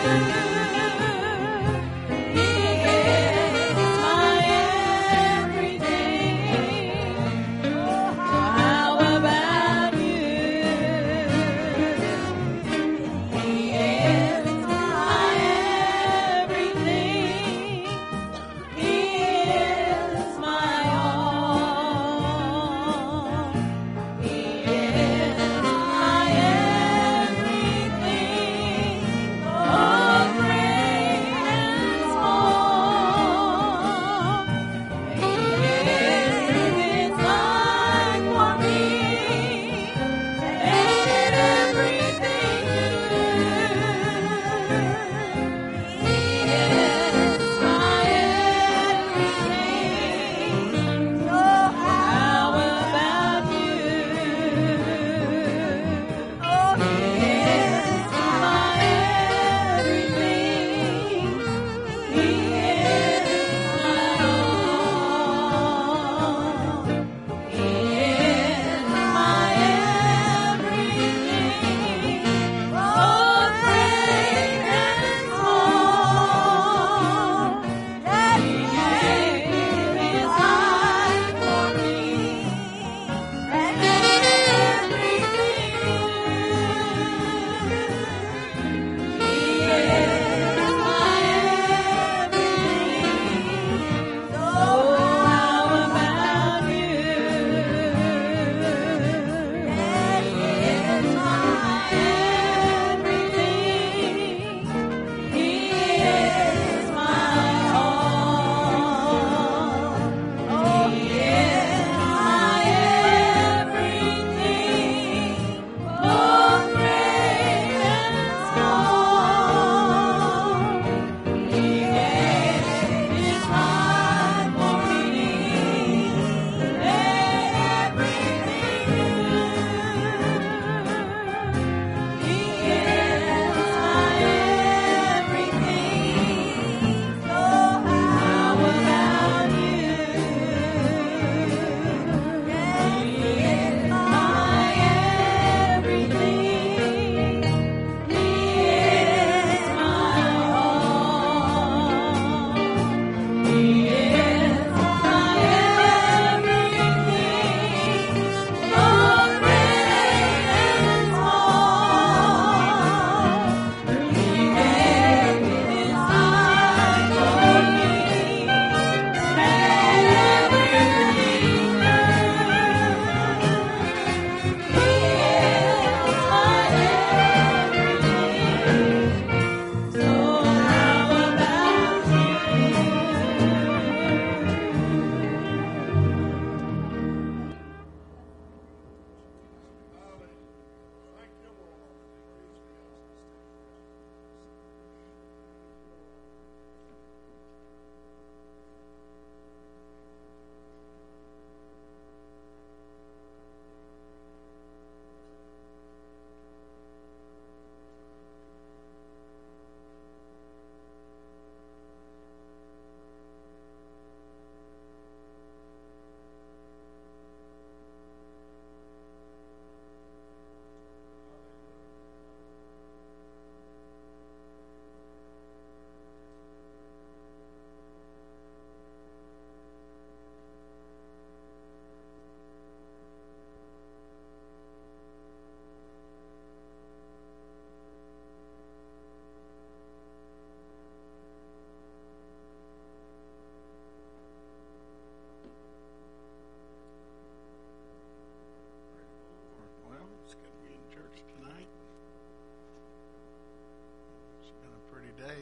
day.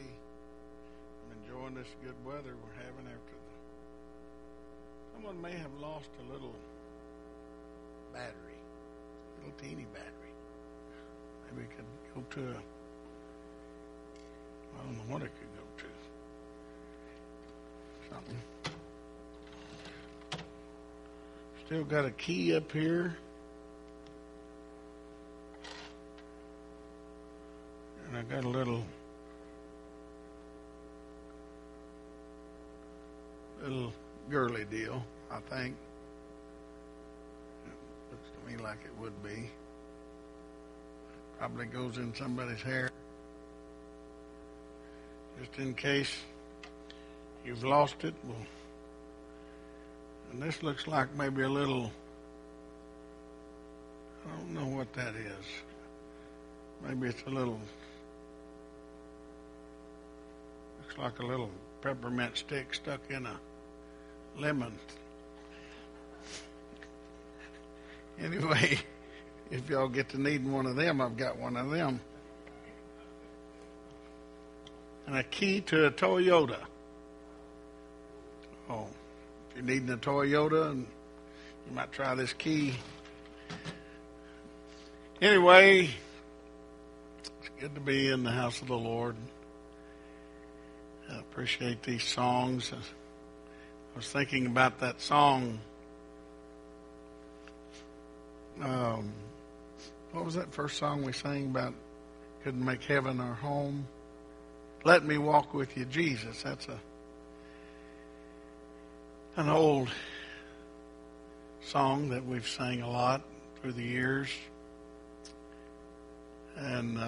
I'm enjoying this good weather we're having after the. Someone may have lost a little battery, little teeny battery. Maybe it could go to a. I don't know what it could go to. Something. Still got a key up here. And I got a little girly deal, I think. It looks to me like it would be. Probably goes in somebody's hair. just in case you've lost it. And this looks like maybe a little, I don't know what that is. Maybe it's a little, looks like a little peppermint stick stuck in a lemon. Anyway, if y'all get to needing one of them, I've got one of them. And a key to a Toyota. Oh, if you're needing a Toyota, and you might try this key. Anyway, it's good to be in the house of the Lord. I appreciate these songs. I was thinking about that song. What was that first song we sang about? Couldn't make heaven our home. Let me walk with you, Jesus. That's an old song that we've sang a lot through the years. And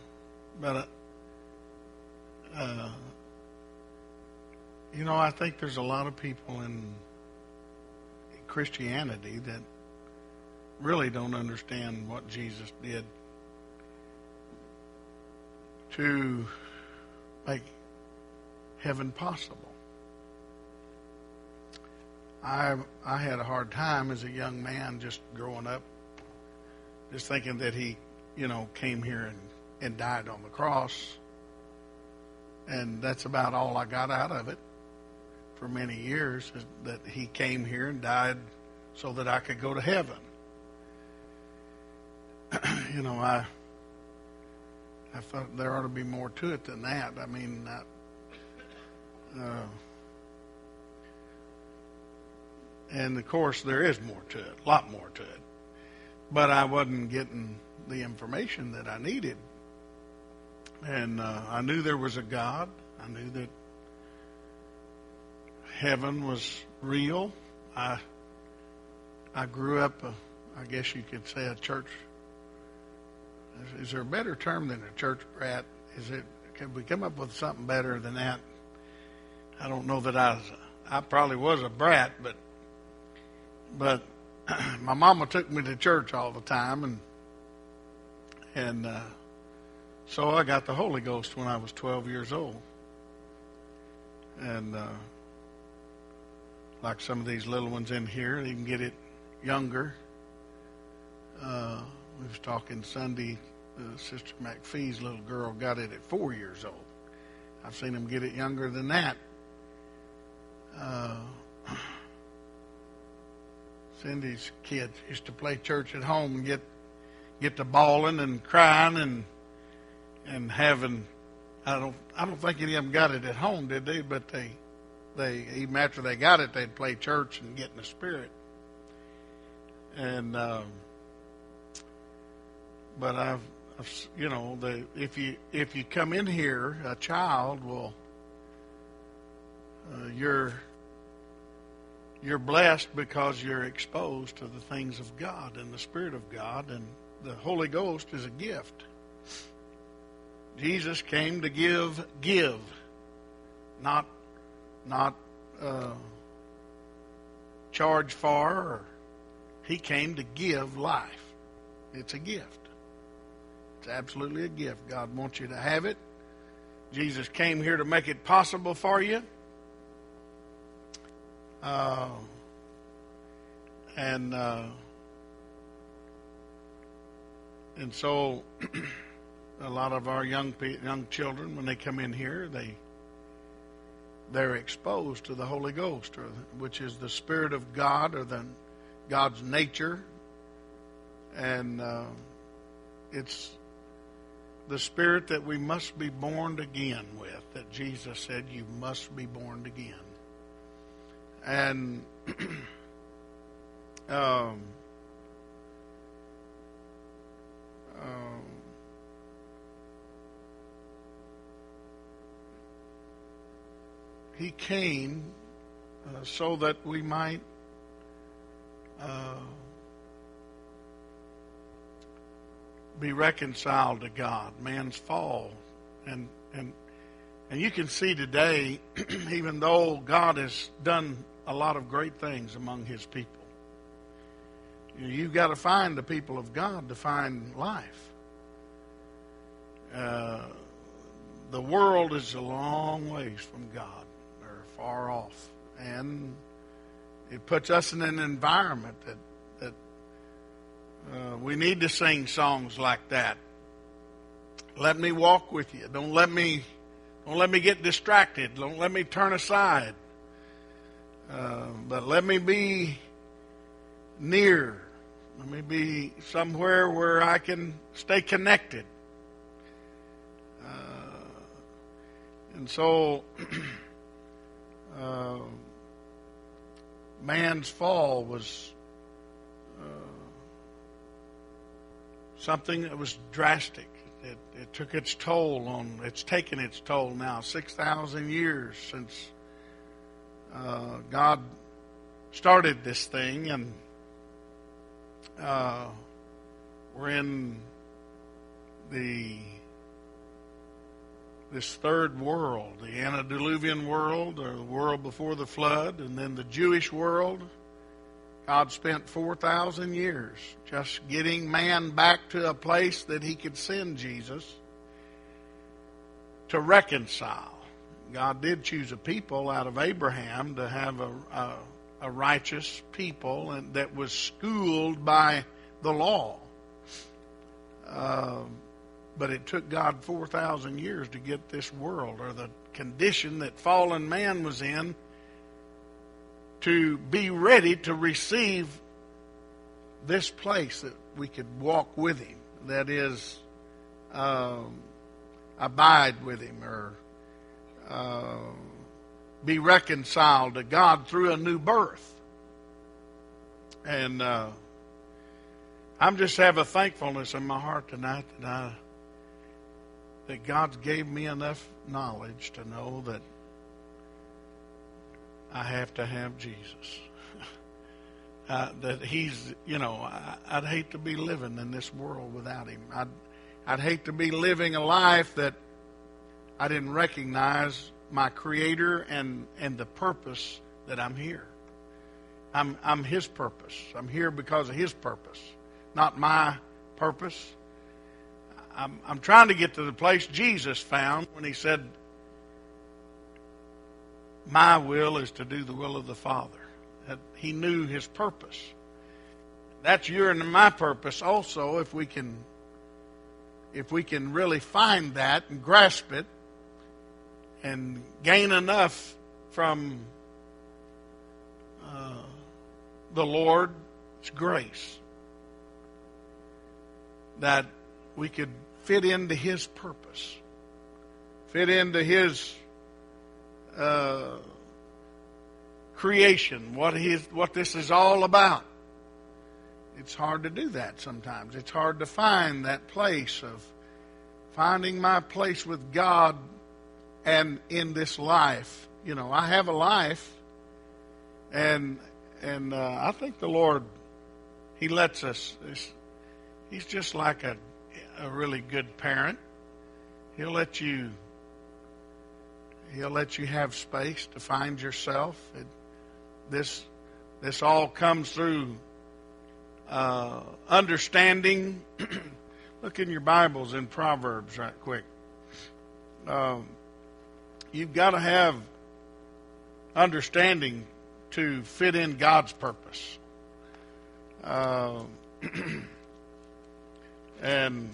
you know, I think there's a lot of people in Christianity that really don't understand what Jesus did to make heaven possible. I had a hard time as a young man just growing up, just thinking that he, came here and died on the cross. And that's about all I got out of it for many years, is that he came here and died so that I could go to heaven. I thought there ought to be more to it than that. I mean, and of course there is more to it, a lot more to it. But I wasn't getting the information that I needed. And I knew there was a God. I knew that heaven was real. I grew up, I guess you could say, a church. Is there a better term than a church brat? Can we come up with something better than that? I don't know that I probably was a brat, but my mama took me to church all the time, and so I got the Holy Ghost when I was 12 years old. And like some of these little ones in here, they can get it younger. We was talking Sunday, Sister McPhee's little girl got it at 4 years old. I've seen them get it younger than that. Cindy's kids used to play church at home and get to bawling and crying and having. I don't think any of them got it at home, did they? But they even after they got it, they'd play church and get in the spirit. And but if you come in here, a child will. You're blessed because you're exposed to the things of God and the Spirit of God, and the Holy Ghost is a gift. Jesus came to give, not charge for. Or he came to give life. It's a gift. It's absolutely a gift. God wants you to have it. Jesus came here to make it possible for you. And so a lot of our young children, when they come in here, they're exposed to the Holy Ghost, which is the Spirit of God, or God's nature, and it's the Spirit that we must be born again with. That Jesus said, "You must be born again." And he came so that we might be reconciled to God. Man's fall, and And you can see today, even though God has done a lot of great things among His people, you've got to find the people of God to find life. The world is a long ways from God. They're far off. And it puts us in an environment that we need to sing songs like that. Let me walk with you. Don't let me get distracted. Don't let me turn aside. But let me be near. Let me be somewhere where I can stay connected. And so, man's fall was something that was drastic. It took its toll it's taken its toll now, 6,000 years since God started this thing, and we're in this third world, the antediluvian world, or the world before the flood, and then the Jewish world. God spent 4,000 years just getting man back to a place that He could send Jesus to reconcile. God did choose a people out of Abraham to have a righteous people, and that was schooled by the law. But it took God 4,000 years to get this world, or the condition that fallen man was in, to be ready to receive this place that we could walk with Him. That is, abide with Him, or be reconciled to God through a new birth. And I'm just have a thankfulness in my heart tonight that God gave me enough knowledge to know that I have to have Jesus. That He's, I'd hate to be living in this world without Him. I'd hate to be living a life that I didn't recognize my Creator and the purpose that I'm here. I'm His purpose. I'm here because of His purpose, not my purpose. I'm trying to get to the place Jesus found when He said, my will is to do the will of the Father. That He knew His purpose. That's your and my purpose also, if we can really find that and grasp it and gain enough from the Lord's grace that we could fit into His purpose, fit into His creation, what this is all about. It's hard to do that sometimes. It's hard to find that place of finding my place with God and in this life. I have a life, and I think the Lord, He lets us. He's just like a really good parent. He'll let you have space to find yourself. This all comes through understanding. Look in your Bibles in Proverbs right quick. You've got to have understanding to fit in God's purpose. And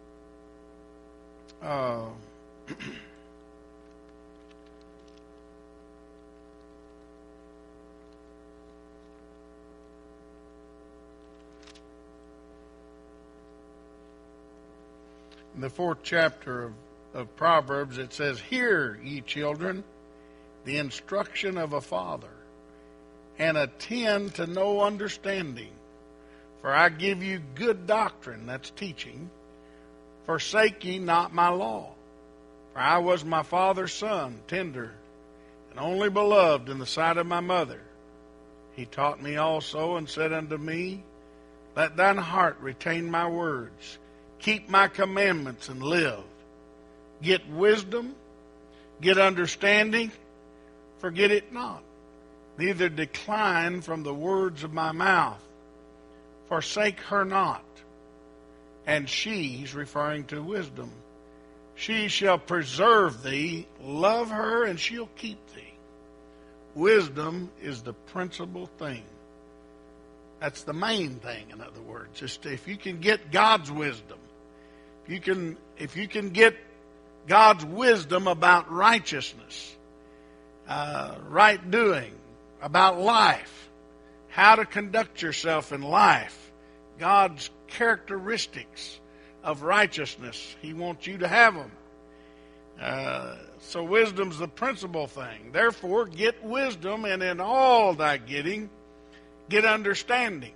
in the 4th chapter of Proverbs, it says, hear, ye children, the instruction of a father, and attend to no understanding. For I give you good doctrine, that's teaching. Forsake ye not my law. For I was my father's son, tender, and only beloved in the sight of my mother. He taught me also, and said unto me, let thine heart retain my words. Keep my commandments and live. Get wisdom, get understanding, forget it not. Neither decline from the words of my mouth. Forsake her not. And she, he's referring to wisdom, she shall preserve thee. Love her, and she'll keep thee. Wisdom is the principal thing. That's the main thing, in other words. Just if you can get God's wisdom, if you can get God's wisdom about righteousness, right doing, about life, how to conduct yourself in life, God's characteristics of righteousness, He wants you to have them. So wisdom's the principal thing. Therefore, get wisdom, and in all thy getting, get understanding.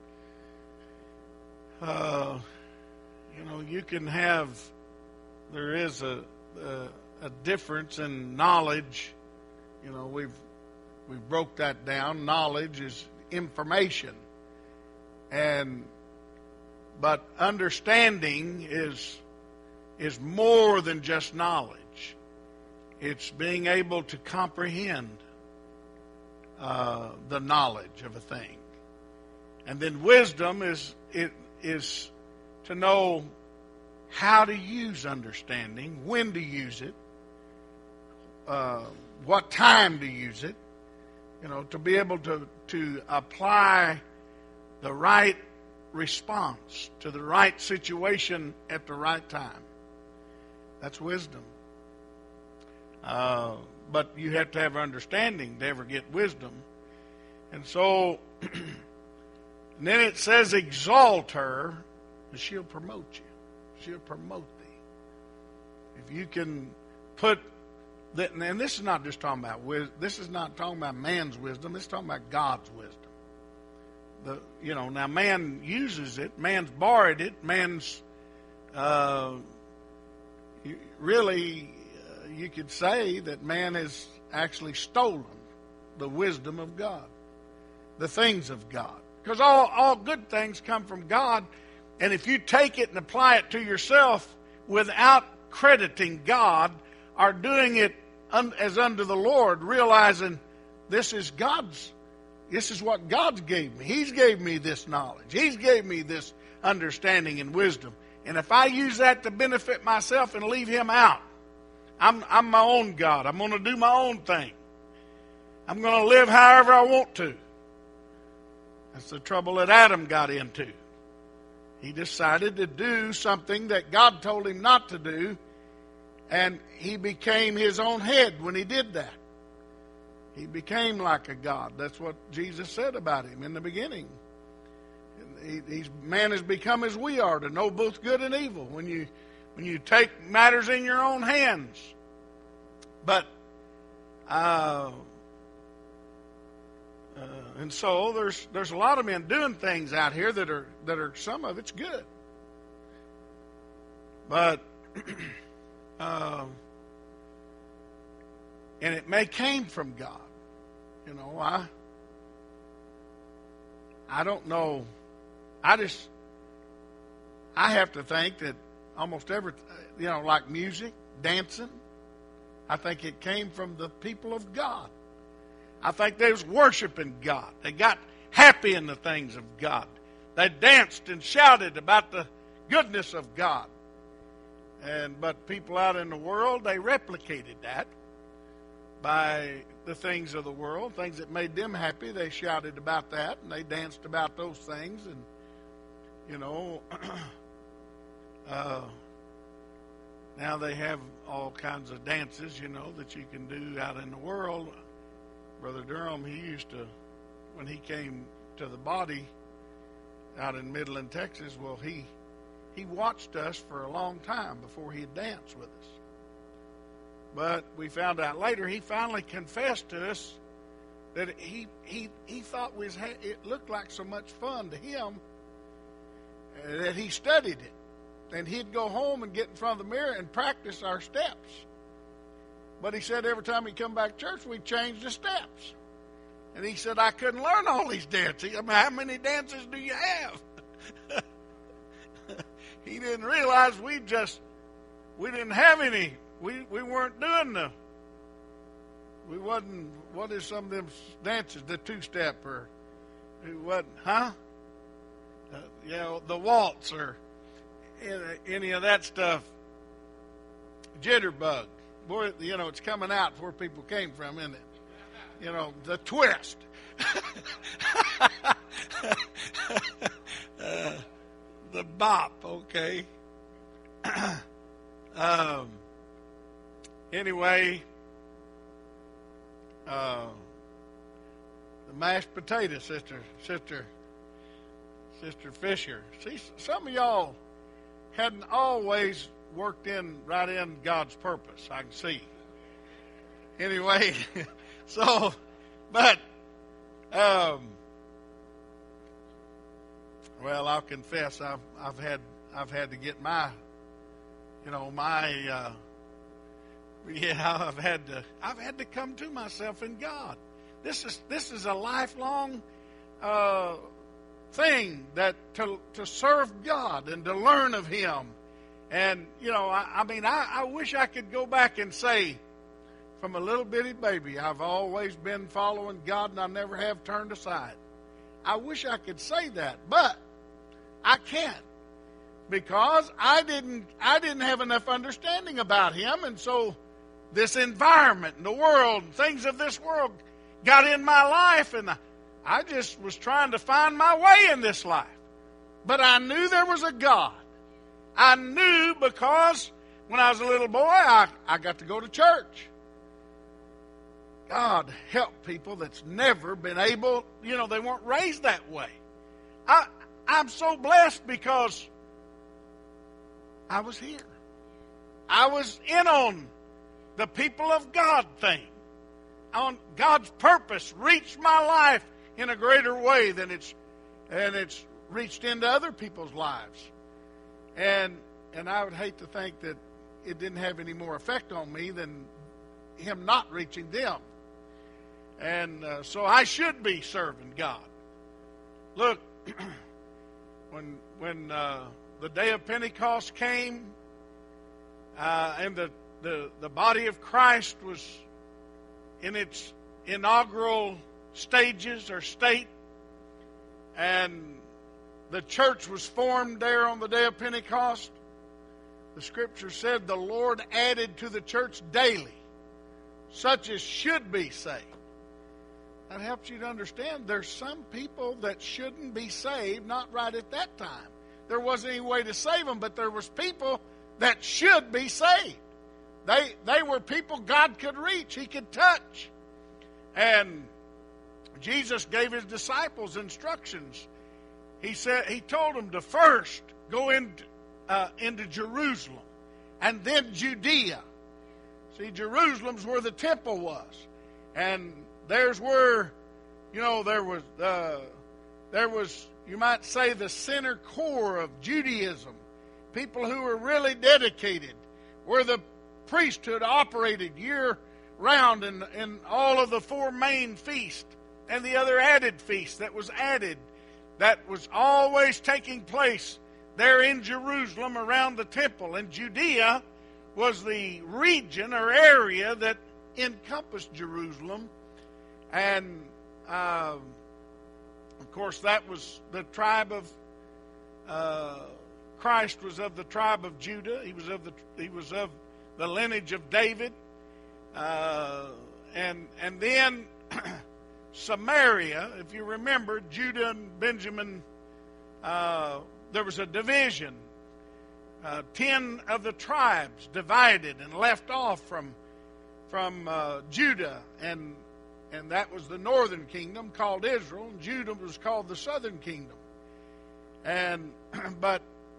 You can have, there is a difference in knowledge. We've broke that down. Knowledge is information. But understanding is more than just knowledge. It's being able to comprehend the knowledge of a thing. And then wisdom is to know how to use understanding, when to use it, what time to use it, to be able to apply the right response to the right situation at the right time. That's wisdom. But you have to have understanding to ever get wisdom. And so, and then it says, exalt her, and she'll promote you. She'll promote thee. If you can put that, and this is not just talking about wisdom. This is not talking about man's wisdom. This is talking about God's wisdom. Now man uses it. Man's borrowed it. Man's you could say that man has actually stolen the wisdom of God, the things of God. Because all good things come from God. And if you take it and apply it to yourself without crediting God or doing it as unto the Lord, realizing this is what God gave me. He's gave me this knowledge. He's gave me this understanding and wisdom. And if I use that to benefit myself and leave Him out, I'm my own God. I'm going to do my own thing. I'm going to live however I want to. That's the trouble that Adam got into. He decided to do something that God told him not to do, and he became his own head when he did that. He like a god. That's what Jesus said about him in the beginning. Man has become as we are, to know both good and evil. When you take matters in your own hands. But and so there's a lot of men doing things out here that are some of it's good. But and it may came from God. I don't know. I have to think that almost every, like music, dancing, I think it came from the people of God. I think they was worshiping God. They got happy in the things of God. They danced and shouted about the goodness of God. But people out in the world, they replicated that by the things of the world, things that made them happy. They shouted about that, and they danced about those things. And, now they have all kinds of dances, that you can do out in the world. Brother Durham, he used to, when he came to the body out in Midland, Texas, well, he watched us for a long time before he'd dance with us. But we found out later he finally confessed to us that he thought it looked like so much fun to him that he studied it. And he'd go home and get in front of the mirror and practice our steps. But he said every time he'd come back to church, we'd change the steps. And he said, I couldn't learn all these dances. How many dances do you have? He didn't realize we didn't have any. We weren't doing We wasn't, what is some of them dances, the two-step or it wasn't, huh? The waltz or any of that stuff. Jitterbug. Boy, it's coming out where people came from, isn't it? The twist. The bop, okay. Anyway, the mashed potato, Sister Fisher. See, some of y'all hadn't always worked right in God's purpose. I can see. Anyway, so, but, well, I'll confess, I've had to get my, I've had to come to myself in God. This is a lifelong thing that to serve God and to learn of Him. And, I wish I could go back and say, from a little bitty baby, I've always been following God and I never have turned aside. I wish I could say that, but I can't, because I didn't have enough understanding about Him, and so this environment and the world and things of this world got in my life, and I just was trying to find my way in this life. But I knew there was a God. I knew because when I was a little boy, I got to go to church. God help people that's never been able, they weren't raised that way. I'm so blessed because I was here. I was in on the people of God thing. On God's purpose reached my life in a greater way than it's reached into other people's lives. And I would hate to think that it didn't have any more effect on me than Him not reaching them. And so I should be serving God. Look, when the day of Pentecost came, and the body of Christ was in its inaugural stages or state, and the church was formed there on the day of Pentecost, the Scripture said the Lord added to the church daily such as should be saved. That helps you to understand there's some people that shouldn't be saved, not right at that time. There wasn't any way to save them, but there was people that should be saved. They were people God could reach, He could touch. And Jesus gave His disciples instructions. He told them to first go into Jerusalem and then Judea. See, Jerusalem's where the temple was. And there's where, there was, you might say, the center core of Judaism. People who were really dedicated, where the priesthood operated year-round in all of the four main feasts and the other added feasts that was added, that was always taking place there in Jerusalem around the temple. And Judea was the region or area that encompassed Jerusalem. And, of course, that was the tribe of Christ was of the tribe of Judah. He was of the lineage of David. And then Samaria, if you remember, Judah and Benjamin, there was a division. 10 of the tribes divided and left off from Judah, and that was the northern kingdom called Israel, and Judah was called the southern kingdom. But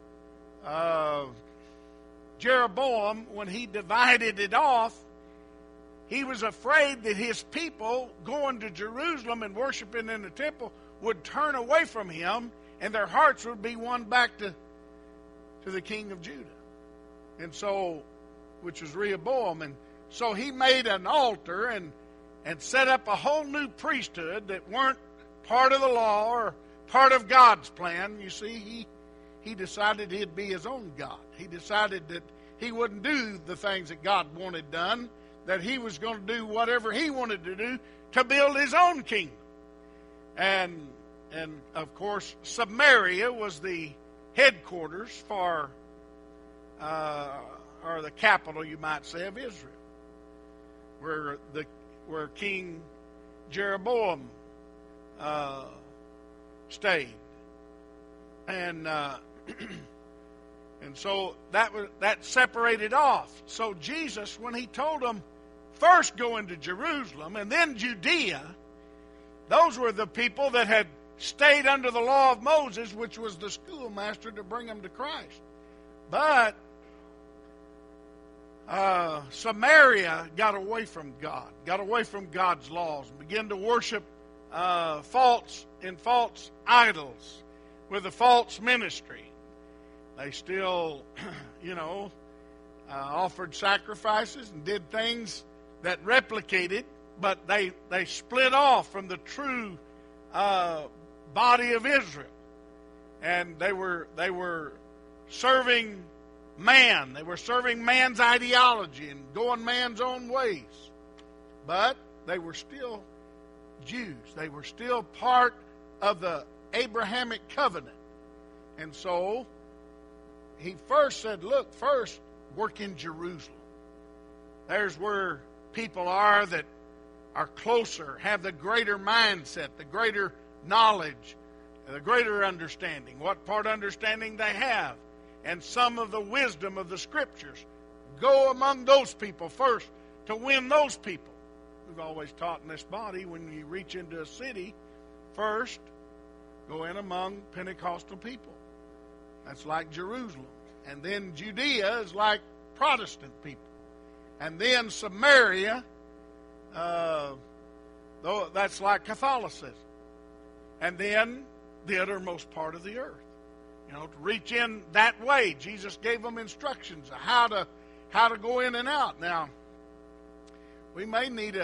Jeroboam, when he divided it off, he was afraid that his people going to Jerusalem and worshiping in the temple would turn away from him, and their hearts would be won back to the king of Judah, and so, which was Rehoboam. And so he made an altar and set up a whole new priesthood that weren't part of the law or part of God's plan. You see, he decided he'd be his own God. He decided that he wouldn't do the things that God wanted done, that he was going to do whatever he wanted to do to build his own kingdom. And of course, Samaria was the headquarters for, or the capital, you might say, of Israel, where King Jeroboam stayed, and so that separated off. So Jesus, when he told them first go into Jerusalem and then Judea, those were the people that had stayed under the law of Moses, which was the schoolmaster to bring them to Christ. But Samaria got away from God, got away from God's laws, and began to worship false idols with a false ministry. They still, offered sacrifices and did things that replicated, but they split off from the true body of Israel, and they were serving man. They were serving man's ideology and going man's own ways. But they were still Jews. They were still part of the Abrahamic covenant. And so he first said, look, first work in Jerusalem. There's where people are that are closer, have the greater mindset, the greater knowledge, the greater understanding. What part understanding they have, and some of the wisdom of the Scriptures. Go among those people first to win those people. We've always taught in this body, when you reach into a city, first go in among Pentecostal people. That's like Jerusalem. And then Judea is like Protestant people. And then Samaria, that's like Catholicism. And then the uttermost part of the earth. To reach in that way. Jesus gave them instructions of how to go in and out. Now, we may need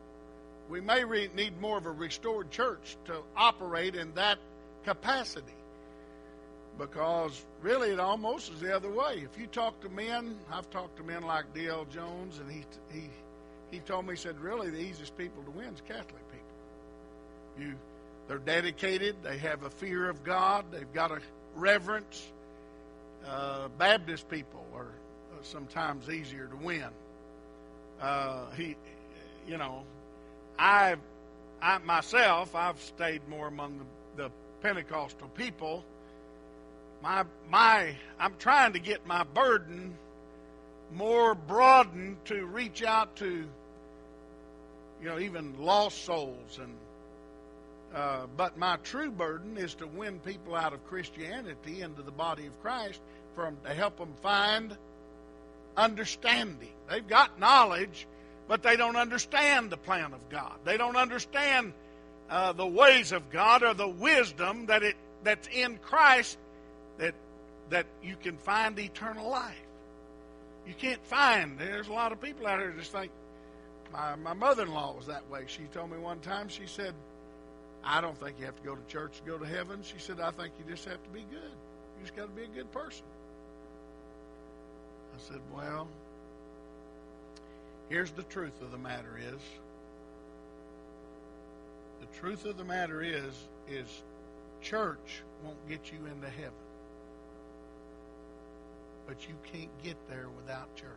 more of a restored church to operate in that capacity, because really it almost is the other way. If you talk to men, I've talked to men like D.L. Jones, and he told me, he said, really the easiest people to win is Catholic people. They're dedicated. They have a fear of God. They've got a reverence. Baptist people are sometimes easier to win. I've stayed more among the Pentecostal people. I'm trying to get my burden more broadened to reach out to, even lost souls, and but my true burden is to win people out of Christianity into the body of Christ, to help them find understanding. They've got knowledge, but they don't understand the plan of God. They don't understand the ways of God, or the wisdom that's in Christ, that you can find eternal life. You can't find. There's a lot of people out there that just think. My mother-in-law was that way. She told me one time, she said, I don't think you have to go to church to go to heaven. She said, I think you just have to be good. You just got to be a good person. I said, well, here's the truth of the matter is. The truth of the matter is church won't get you into heaven. But you can't get there without church.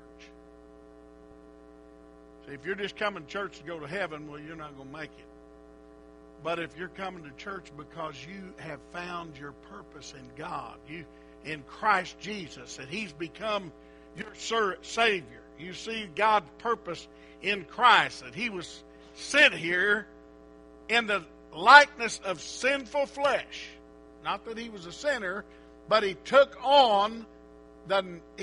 See, if you're just coming to church to go to heaven, well, you're not going to make it. But if you're coming to church because you have found your purpose in God, in Christ Jesus, that He's become your Savior. You see God's purpose in Christ, that He was sent here in the likeness of sinful flesh. Not that He was a sinner, but He took on the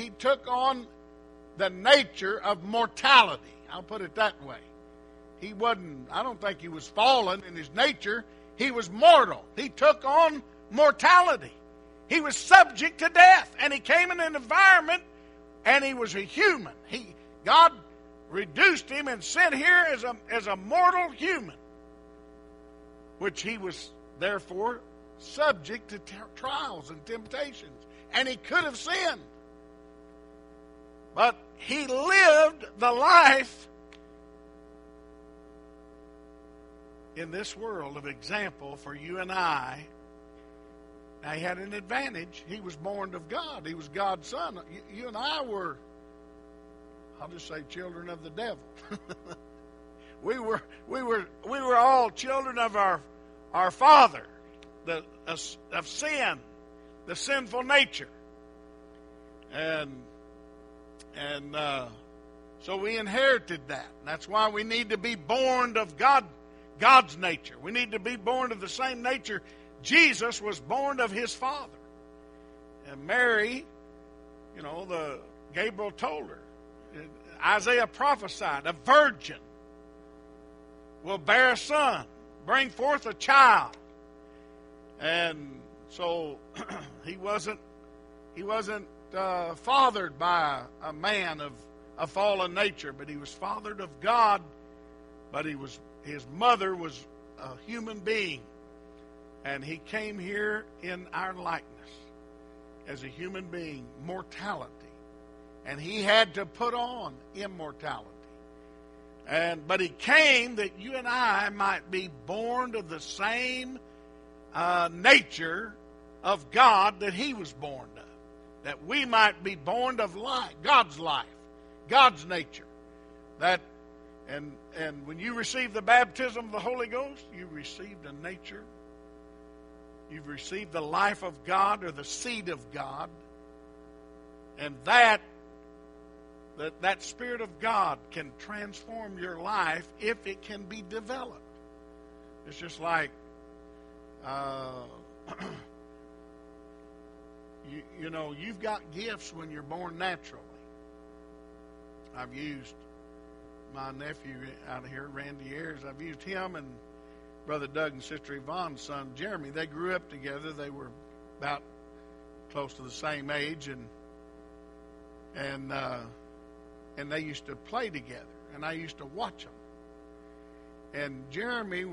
nature of mortality. I'll put it that way. I don't think He was fallen in His nature. He was mortal. He took on mortality. He was subject to death. And He came in an environment, and He was a human. God reduced Him and sent here as a mortal human, which He was therefore subject to trials and temptations. And He could have sinned. But He lived the life in this world of example for you and I. Now, he had an advantage. He was born of God. He was God's son. You and I were, I'll just say, children of the devil. we were all children of our father, of sin, the sinful nature, and so we inherited that. That's why we need to be born of God's nature. We need to be born of the same nature Jesus was born of his father. And Mary, Gabriel told her, Isaiah prophesied, a virgin will bear a son, bring forth a child. And so he wasn't fathered by a man of a fallen nature, but he was fathered of God. But his mother was a human being, and he came here in our likeness as a human being, mortality, and he had to put on immortality. But he came that you and I might be born of the same nature of God that he was born of, that we might be born of life, God's nature. And when you receive the baptism of the Holy Ghost, you received a nature. You've received the life of God, or the seed of God, and that Spirit of God can transform your life if it can be developed. It's just like you've got gifts when you're born naturally. I've used my nephew out here, Randy Ayers. I've used him and Brother Doug and Sister Yvonne's son, Jeremy. They grew up together. They were about close to the same age, and they used to play together, and I used to watch them. And Jeremy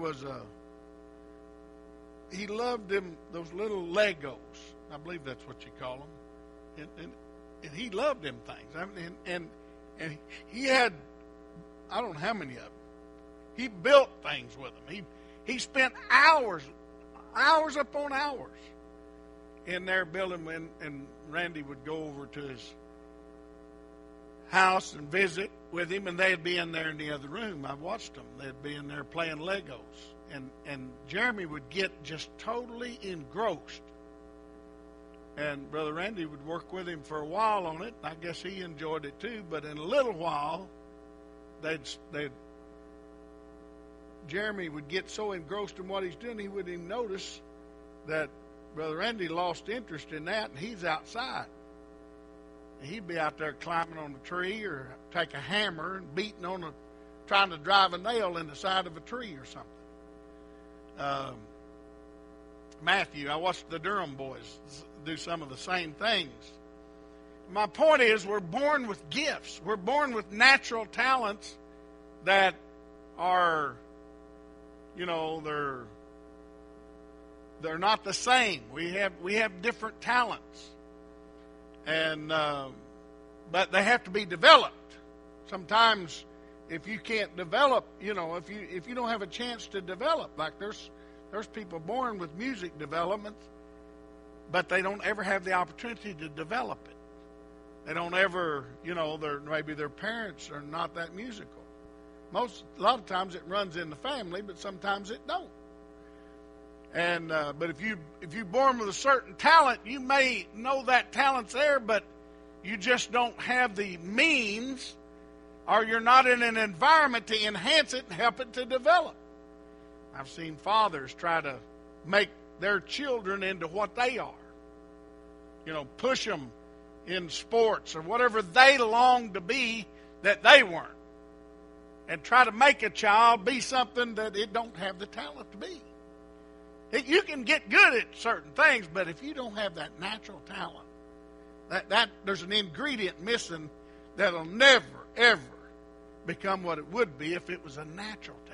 he loved those little Legos. I believe that's what you call them. And he loved them things. And he had, I don't know how many of them. He built things with them. He spent hours upon hours in there building, and Randy would go over to his house and visit with him, and they'd be in there in the other room. I watched them. They'd be in there playing Legos. And Jeremy would get just totally engrossed. And Brother Randy would work with him for a while on it. I guess he enjoyed it too. But in a little while, Jeremy would get so engrossed in what he's doing, he wouldn't even notice that Brother Randy lost interest in that, and he's outside. And he'd be out there climbing on a tree, or take a hammer and beating trying to drive a nail in the side of a tree or something. Matthew, I watched the Durham boys do some of the same things. My point is, we're born with gifts. We're born with natural talents that are, they're not the same. We have different talents, and but they have to be developed. Sometimes, if you can't develop, if you don't have a chance to develop, like there's people born with music development, but they don't ever have the opportunity to develop it. They don't ever, maybe their parents are not that musical. A lot of times it runs in the family, but sometimes it don't. And but if you're born with a certain talent, you may know that talent's there, but you just don't have the means, or you're not in an environment to enhance it and help it to develop. I've seen fathers try to make their children into what they are. Push them in sports or whatever they long to be that they weren't. And try to make a child be something that it don't have the talent to be. You can get good at certain things, but if you don't have that natural talent, that there's an ingredient missing that'll never, ever become what it would be if it was a natural talent.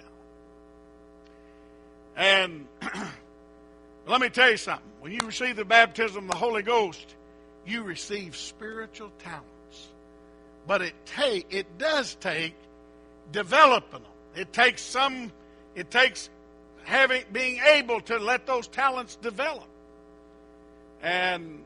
And let me tell you something. When you receive the baptism of the Holy Ghost, you receive spiritual talents. But it does take developing them. It takes being able to let those talents develop. And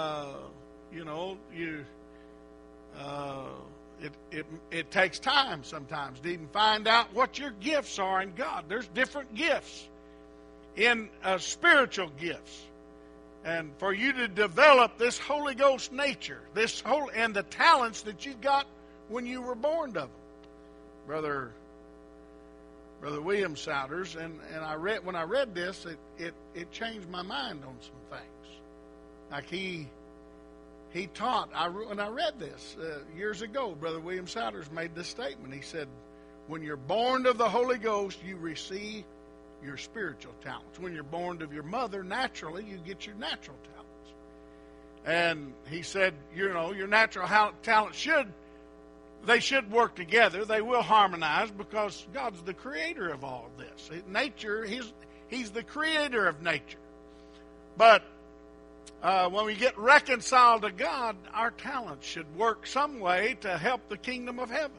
it takes time sometimes to even find out what your gifts are in God. There's different gifts in spiritual gifts, and for you to develop this Holy Ghost nature, and the talents that you got when you were born of them, Brother William Souders, and when I read this, it changed my mind on some things. Like he taught. When I read this years ago, Brother William Souders made this statement. He said, "When you're born of the Holy Ghost, you receive your spiritual talents. When you're born of your mother, naturally, you get your natural talents." And he said, your natural talents should work together. They will harmonize because God's the creator of all of this. Nature, He's the creator of nature. But when we get reconciled to God, our talents should work some way to help the kingdom of heaven.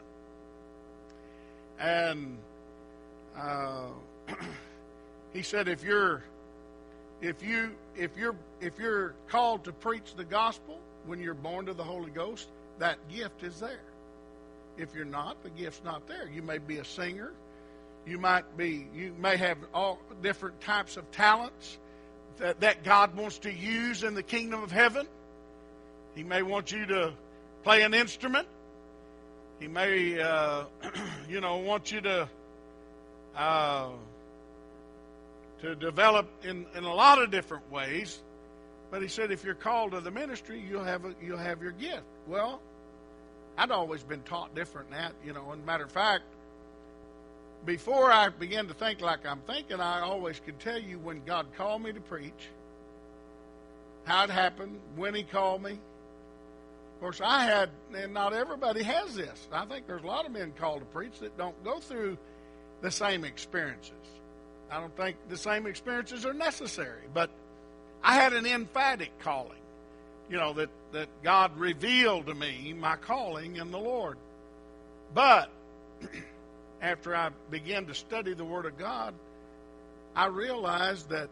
And he said, if you're called to preach the gospel when you're born to the Holy Ghost, that gift is there. If you're not, the gift's not there. You may be a singer. You may have all different types of talents that God wants to use in the kingdom of heaven. He may want you to play an instrument. He may, want you to develop in a lot of different ways. But he said, if you're called to the ministry, you'll have your gift. Well, I'd always been taught different than that, And as a matter of fact, before I began to think like I'm thinking, I always could tell you when God called me to preach, how it happened, when He called me. Of course, and not everybody has this. I think there's a lot of men called to preach that don't go through the same experiences. I don't think the same experiences are necessary. But I had an emphatic calling, that God revealed to me my calling in the Lord. But after I began to study the Word of God, I realized that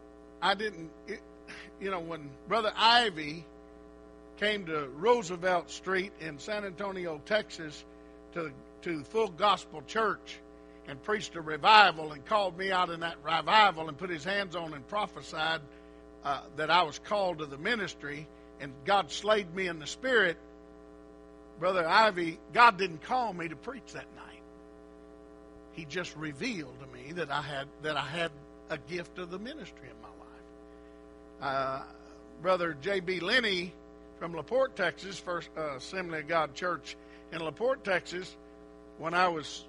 when Brother Ivy came to Roosevelt Street in San Antonio, Texas, to Full Gospel Church and preached a revival and called me out in that revival and put His hands on and prophesied that I was called to the ministry, and God slayed me in the Spirit, Brother Ivy, God didn't call me to preach that night. He just revealed to me that I had a gift of the ministry in my life. Brother J.B. Lenny from LaPorte, Texas, First Assembly of God Church in LaPorte, Texas, when I was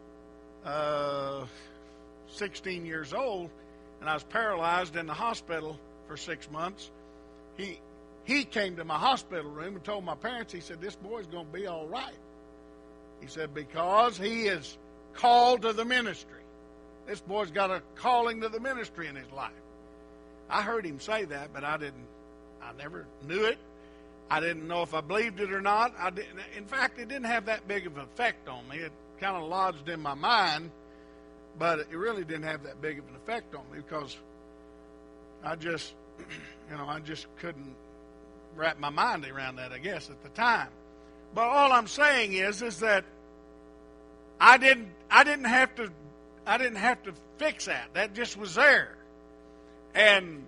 16 years old and I was paralyzed in the hospital for 6 months, he came to my hospital room and told my parents, he said, "This boy's going to be all right." He said, "Because he is called to the ministry. This boy's got a calling to the ministry in his life." I heard him say that, but I never knew it. I didn't know if I believed it or not. In fact, it didn't have that big of an effect on me. It kind of lodged in my mind, but it really didn't have that big of an effect on me because I just couldn't wrap my mind around that, I guess, at the time. But all I'm saying is that I didn't have to fix that. That just was there. And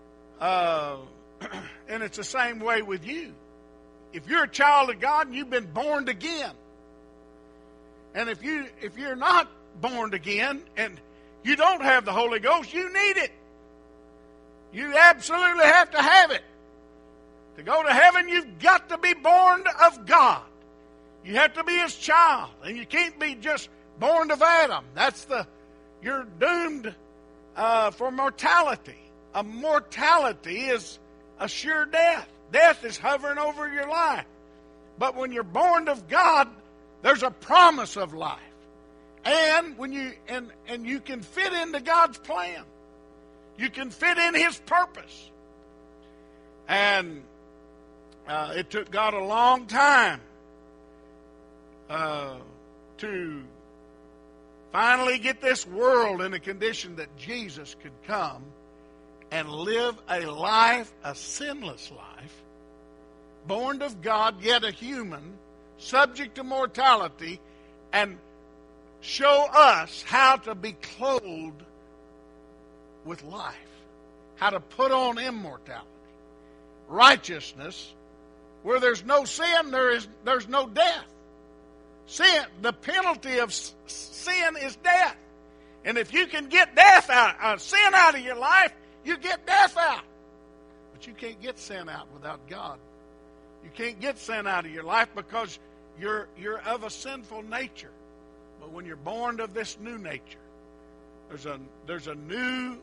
it's the same way with you. If you're a child of God and you've been born again, and if you're not born again and you don't have the Holy Ghost, you need it. You absolutely have to have it. To go to heaven, you've got to be born of God. You have to be His child, and you can't be just born of Adam. You're doomed for mortality. A mortality is a sure death. Death is hovering over your life. But when you're born of God, there's a promise of life, and you can fit into God's plan. You can fit in His purpose. And it took God a long time to finally get this world in a condition that Jesus could come and live a life, a sinless life, born of God, yet a human, subject to mortality, and show us how to be clothed with life, how to put on immortality, righteousness. Where there's no sin, there's no death. Sin, the penalty of sin is death. And if you can get sin out of your life, you get death out. But you can't get sin out without God. You can't get sin out of your life because you're of a sinful nature. But when you're born of this new nature, there's a new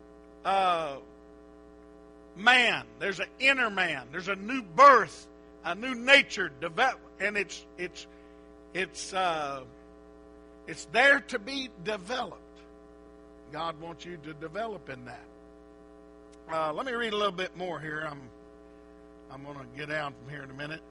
man. There's an inner man. There's a new birth, a new nature develop, and it's there to be developed. God wants you to develop in that. Let me read a little bit more here. I'm going to get down from here in a minute.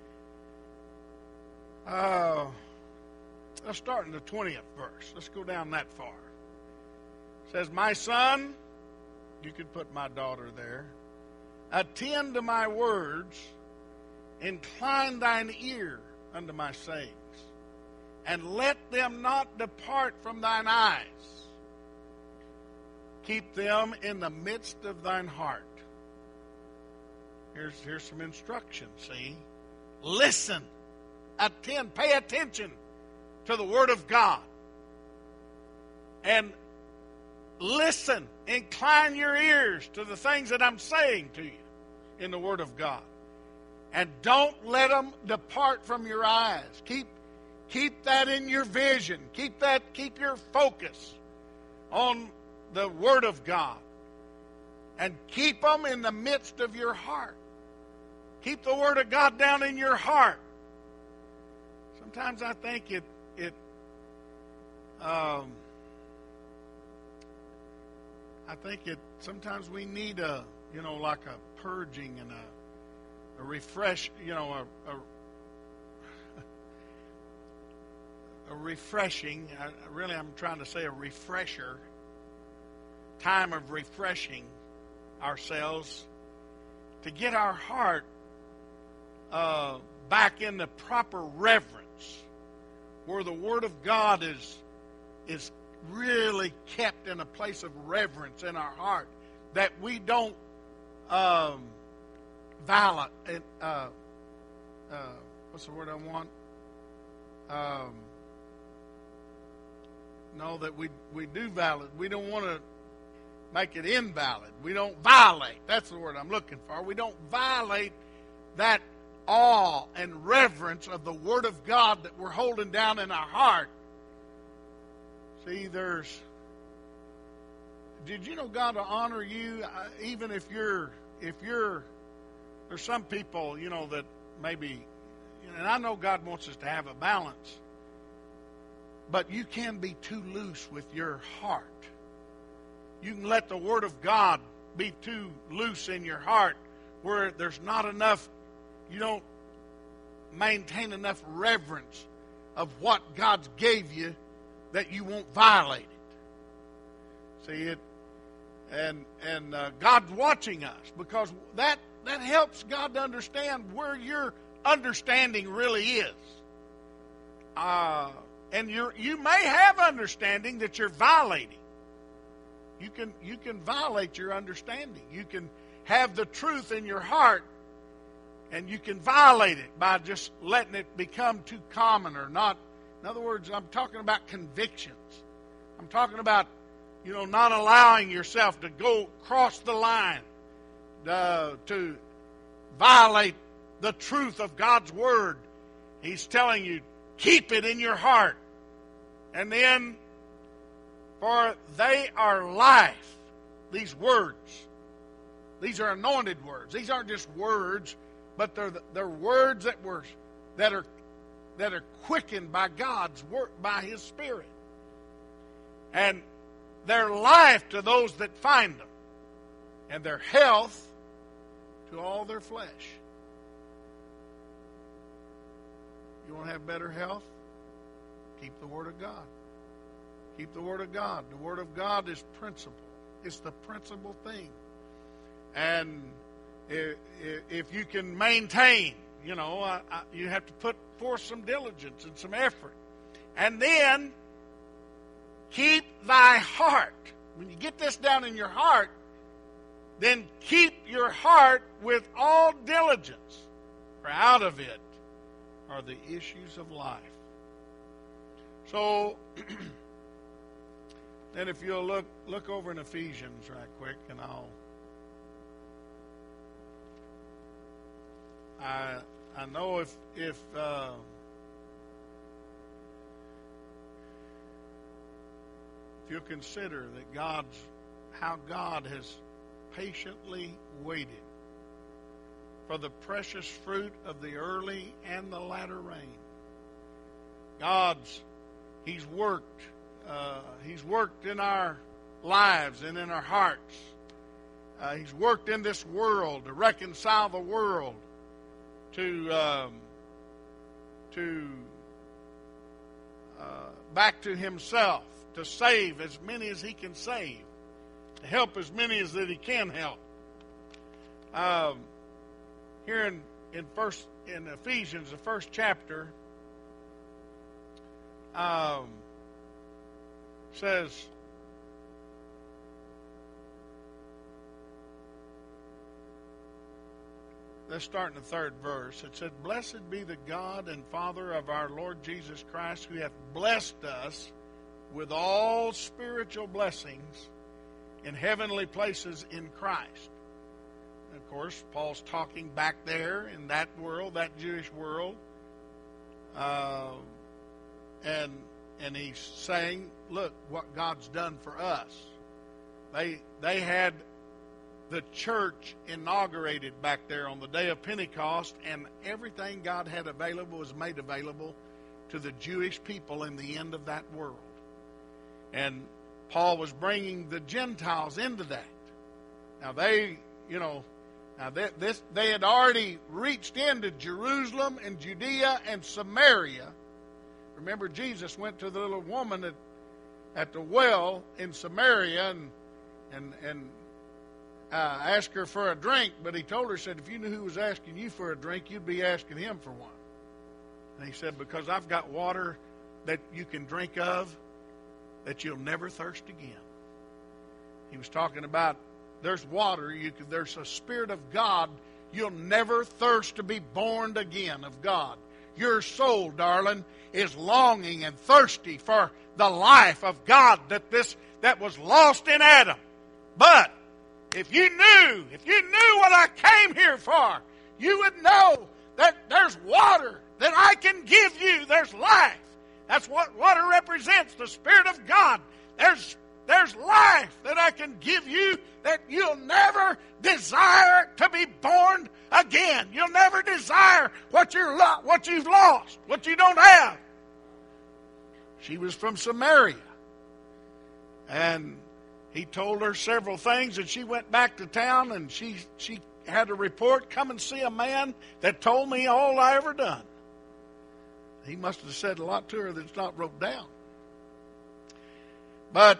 Let's start in the 20th verse. Let's go down that far. It says, "My son," you could put my daughter there, "attend to my words, incline thine ear unto my sayings, and let them not depart from thine eyes. Keep them in the midst of thine heart." Here's some instruction, see? Listen, attend, pay attention to the Word of God. And listen, incline your ears to the things that I'm saying to you in the Word of God. And don't let them depart from your eyes. Keep that in your vision. Keep your focus on the Word of God. And keep them in the midst of your heart. Keep the Word of God down in your heart. Sometimes I think sometimes we need like a purging and a refresh, a refreshing. I'm trying to say a refresher. Time of refreshing ourselves to get our heart back in the proper reverence, where the Word of God is really kept in a place of reverence in our heart, that we don't violate. What's the word I want? No, that we do violate. We don't want to make it invalid. We don't violate. That's the word I'm looking for. We don't violate that awe and reverence of the Word of God that we're holding down in our heart. See, did you know God will honor you even if you're, there's some people, that maybe, and I know God wants us to have a balance, but you can be too loose with your heart. You can let the Word of God be too loose in your heart where there's not enough, you don't maintain enough reverence of what God's gave you that you won't violate it. See it? And God's watching us because that helps God to understand where your understanding really is. And you may have understanding that you're violating. You can violate your understanding. You can have the truth in your heart, and you can violate it by just letting it become too common or not. In other words, I'm talking about convictions. I'm talking about, not allowing yourself to go cross the line, to violate the truth of God's Word. He's telling you, keep it in your heart. And then, for they are life. These words. These are anointed words. These aren't just words, but they're words that are quickened by God's word, by His Spirit. And they're life to those that find them, and their health to all their flesh. You want to have better health? Keep the Word of God. Keep the Word of God. The Word of God is principle. It's the principal thing. And if you can maintain, you have to put forth some diligence and some effort. And then keep thy heart. When you get this down in your heart, then keep your heart with all diligence, for out of it are the issues of life. So, then if you'll look over in Ephesians right quick, and I know if you'll consider that how God has patiently waited for the precious fruit of the early and the latter rain. He's worked in our lives and in our hearts. He's worked in this world to reconcile the world to back to Himself, to save as many as He can save, to help as many as that He can help. Here in Ephesians, the first chapter, says, let's start in the third verse. It said, "Blessed be the God and Father of our Lord Jesus Christ, who hath blessed us with all spiritual blessings in heavenly places in Christ." And of course, Paul's talking back there in that world, that Jewish world, and he's saying, look what God's done for us. They had the church inaugurated back there on the day of Pentecost, and everything God had available was made available to the Jewish people in the end of that world. And Paul was bringing the Gentiles into that. Now they had already reached into Jerusalem and Judea and Samaria. Remember, Jesus went to the little woman at the well in Samaria and asked her for a drink, but He told her, said, if you knew who was asking you for a drink, you'd be asking Him for one. And He said, because I've got water that you can drink of, that you'll never thirst again. He was talking about there's water, there's a Spirit of God, you'll never thirst to be born again of God. Your soul, darling, is longing and thirsty for the life of God that was lost in Adam. But if you knew what I came here for, you would know that there's water that I can give you. There's life. That's what water represents, the Spirit of God. There's life that I can give you that you'll never desire to be born again. You'll never desire what you've lost, what you don't have. She was from Samaria. And he told her several things, and she went back to town, and she had a report, come and see a man that told me all I ever done. He must have said a lot to her that's not wrote down. But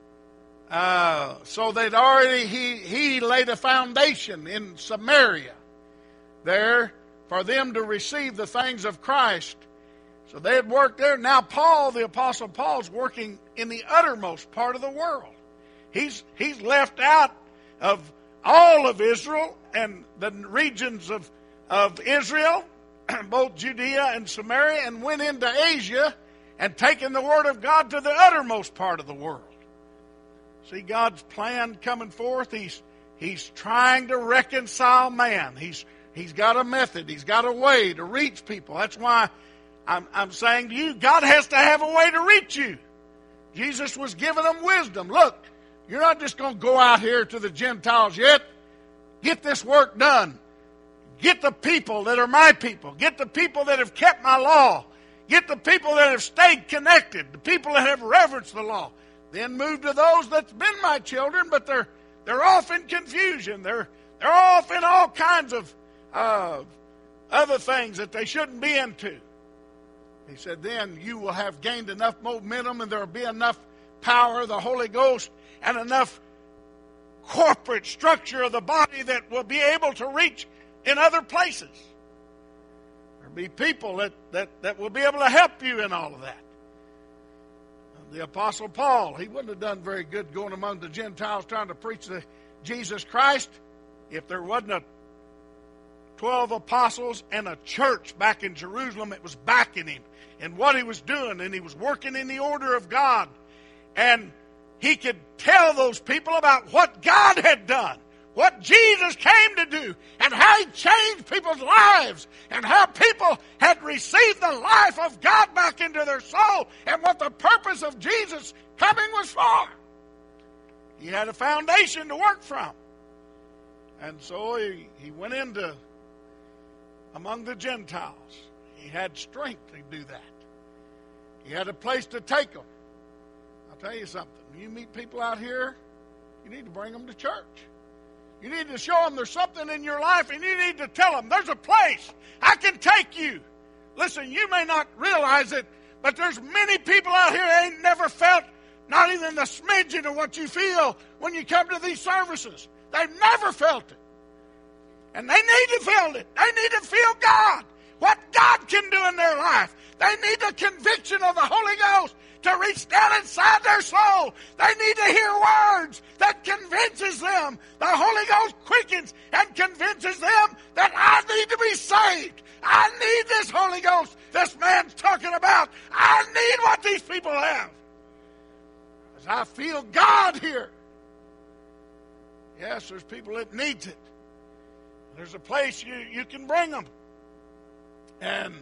so they'd already, he laid a foundation in Samaria there for them to receive the things of Christ. So they had worked there. Now Paul, the Apostle Paul's working in the uttermost part of the world. He's left out of all of Israel and the regions of Israel, both Judea and Samaria, and went into Asia and taken the Word of God to the uttermost part of the world. See God's plan coming forth. He's trying to reconcile man. He's got a method. He's got a way to reach people. That's why I'm saying to you, God has to have a way to reach you. Jesus was giving them wisdom. Look, you're not just going to go out here to the Gentiles yet. Get this work done. Get the people that are my people. Get the people that have kept my law. Get the people that have stayed connected. The people that have reverenced the law. Then move to those that's been my children, but they're off in confusion. They're off in all kinds of other things that they shouldn't be into. He said, then you will have gained enough momentum, and there will be enough power of the Holy Ghost and enough corporate structure of the body that will be able to reach in other places. There'll be people that will be able to help you in all of that. The Apostle Paul, he wouldn't have done very good going among the Gentiles trying to preach the Jesus Christ if there wasn't 12 apostles and a church back in Jerusalem that was backing him in what he was doing, and he was working in the order of God. And he could tell those people about what God had done, what Jesus came to do, and how he changed people's lives, and how people had received the life of God back into their soul, and what the purpose of Jesus coming was for. He had a foundation to work from. And so he went into among the Gentiles. He had strength to do that. He had a place to take them. I'll tell you something. When you meet people out here, you need to bring them to church. You need to show them there's something in your life, and you need to tell them there's a place I can take you. Listen, you may not realize it, but there's many people out here that ain't never felt not even the smidgen of what you feel when you come to these services. They've never felt it. And they need to feel it. They need to feel God, what God can do in their life. They need the conviction of the Holy Ghost to reach down inside their soul. They need to hear words that convinces them. The Holy Ghost quickens and convinces them that I need to be saved. I need this Holy Ghost this man's talking about. I need what these people have. Because I feel God here. Yes, there's people that needs it. There's a place you can bring them. And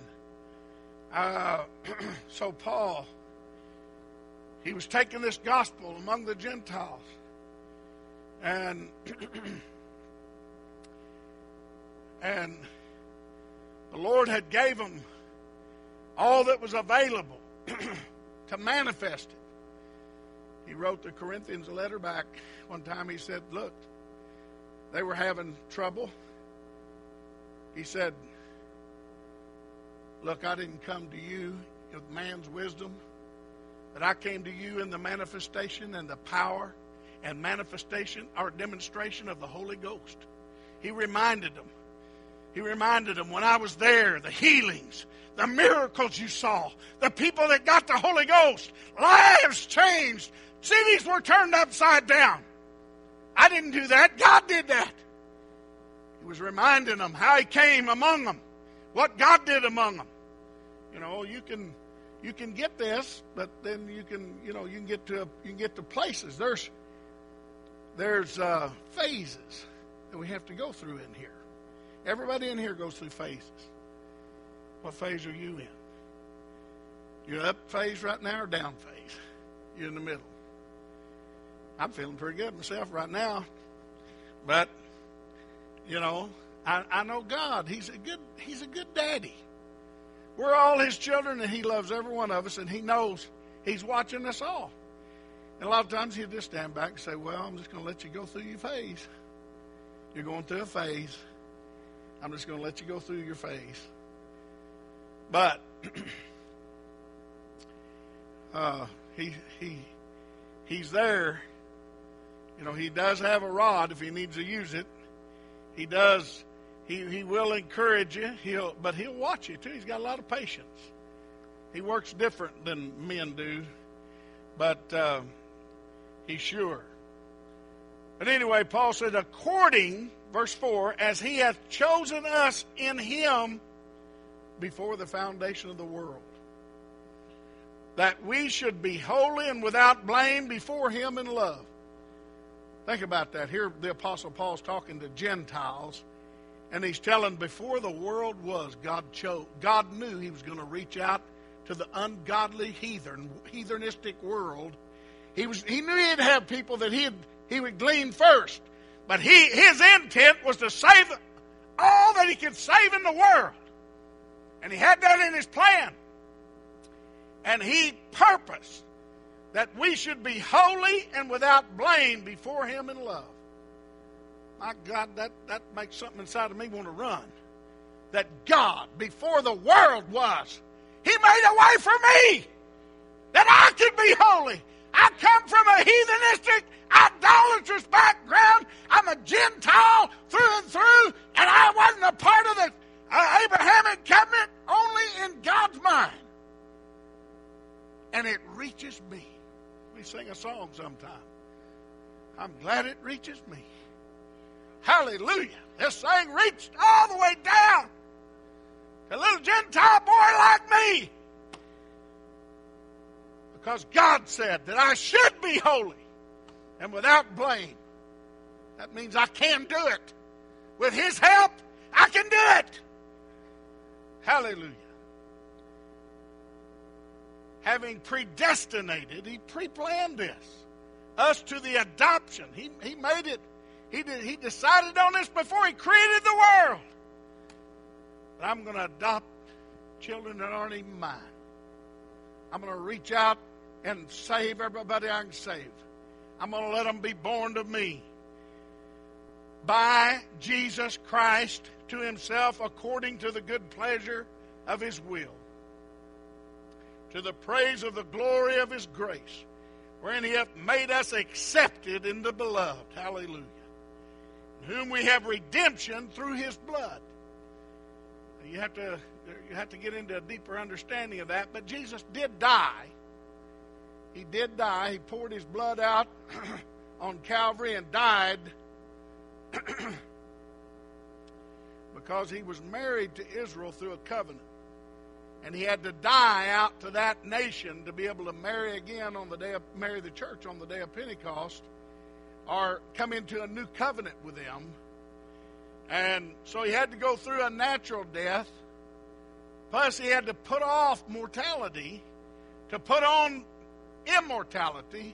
so Paul, he was taking this gospel among the Gentiles. And and the Lord had gave him all that was available to manifest it. He wrote the Corinthians a letter back one time. He said, look, they were having trouble. He said, look, I didn't come to you with man's wisdom, but I came to you in the manifestation and the power and manifestation or demonstration of the Holy Ghost. He reminded them. He reminded them when I was there, the healings, the miracles you saw, the people that got the Holy Ghost, lives changed, cities were turned upside down. I didn't do that. God did that. He was reminding them how he came among them, what God did among them. You know, you can get this, but then you can get to places. There's phases that we have to go through in here. Everybody in here goes through phases. What phase are you in? You're up phase right now or down phase? You're in the middle. I'm feeling pretty good myself right now. But, you know, I know God. He's a good daddy. We're all his children, and he loves every one of us, and he knows he's watching us all. And a lot of times he'll just stand back and say, well, I'm just going to let you go through your phase. You're going through a phase. I'm just going to let you go through your phase. But he's there. You know, he does have a rod if he needs to use it. He does. He will encourage you. But he'll watch you too. He's got a lot of patience. He works different than men do, but he's sure. But anyway, Paul said, according, verse 4, as he hath chosen us in him before the foundation of the world, that we should be holy and without blame before him in love. Think about that. Here the Apostle Paul's talking to Gentiles, and he's telling before the world was, God knew he was going to reach out to the ungodly heathenistic world. He knew he'd have people that he would glean first. But his intent was to save all that he could save in the world. And he had that in his plan. And he purposed that we should be holy and without blame before him in love. My God, that makes something inside of me want to run. That God, before the world was, he made a way for me that I could be holy. I come paganistic, idolatrous background. I'm a Gentile through and through, and I wasn't a part of the Abrahamic covenant, only in God's mind. And it reaches me. We sing a song sometime. I'm glad it reaches me. Hallelujah. This thing reached all the way down to a little Gentile boy like me. Because God said that I should be holy and without blame. That means I can do it. With His help, I can do it. Hallelujah. Having predestinated, He pre-planned this. Us to the adoption. He made it. He decided on this before He created the world. But I'm going to adopt children that aren't even mine. I'm going to reach out and save everybody I can save. I'm going to let them be born to me. By Jesus Christ to Himself according to the good pleasure of His will. To the praise of the glory of His grace, wherein He hath made us accepted in the beloved. Hallelujah. In whom we have redemption through His blood. You have to get into a deeper understanding of that. But Jesus did die. He did die. He poured His blood out on Calvary and died because He was married to Israel through a covenant. And He had to die out to that nation to be able to marry again marry the church on the day of Pentecost, or come into a new covenant with them. And so He had to go through a natural death. Plus He had to put off mortality to put on immortality.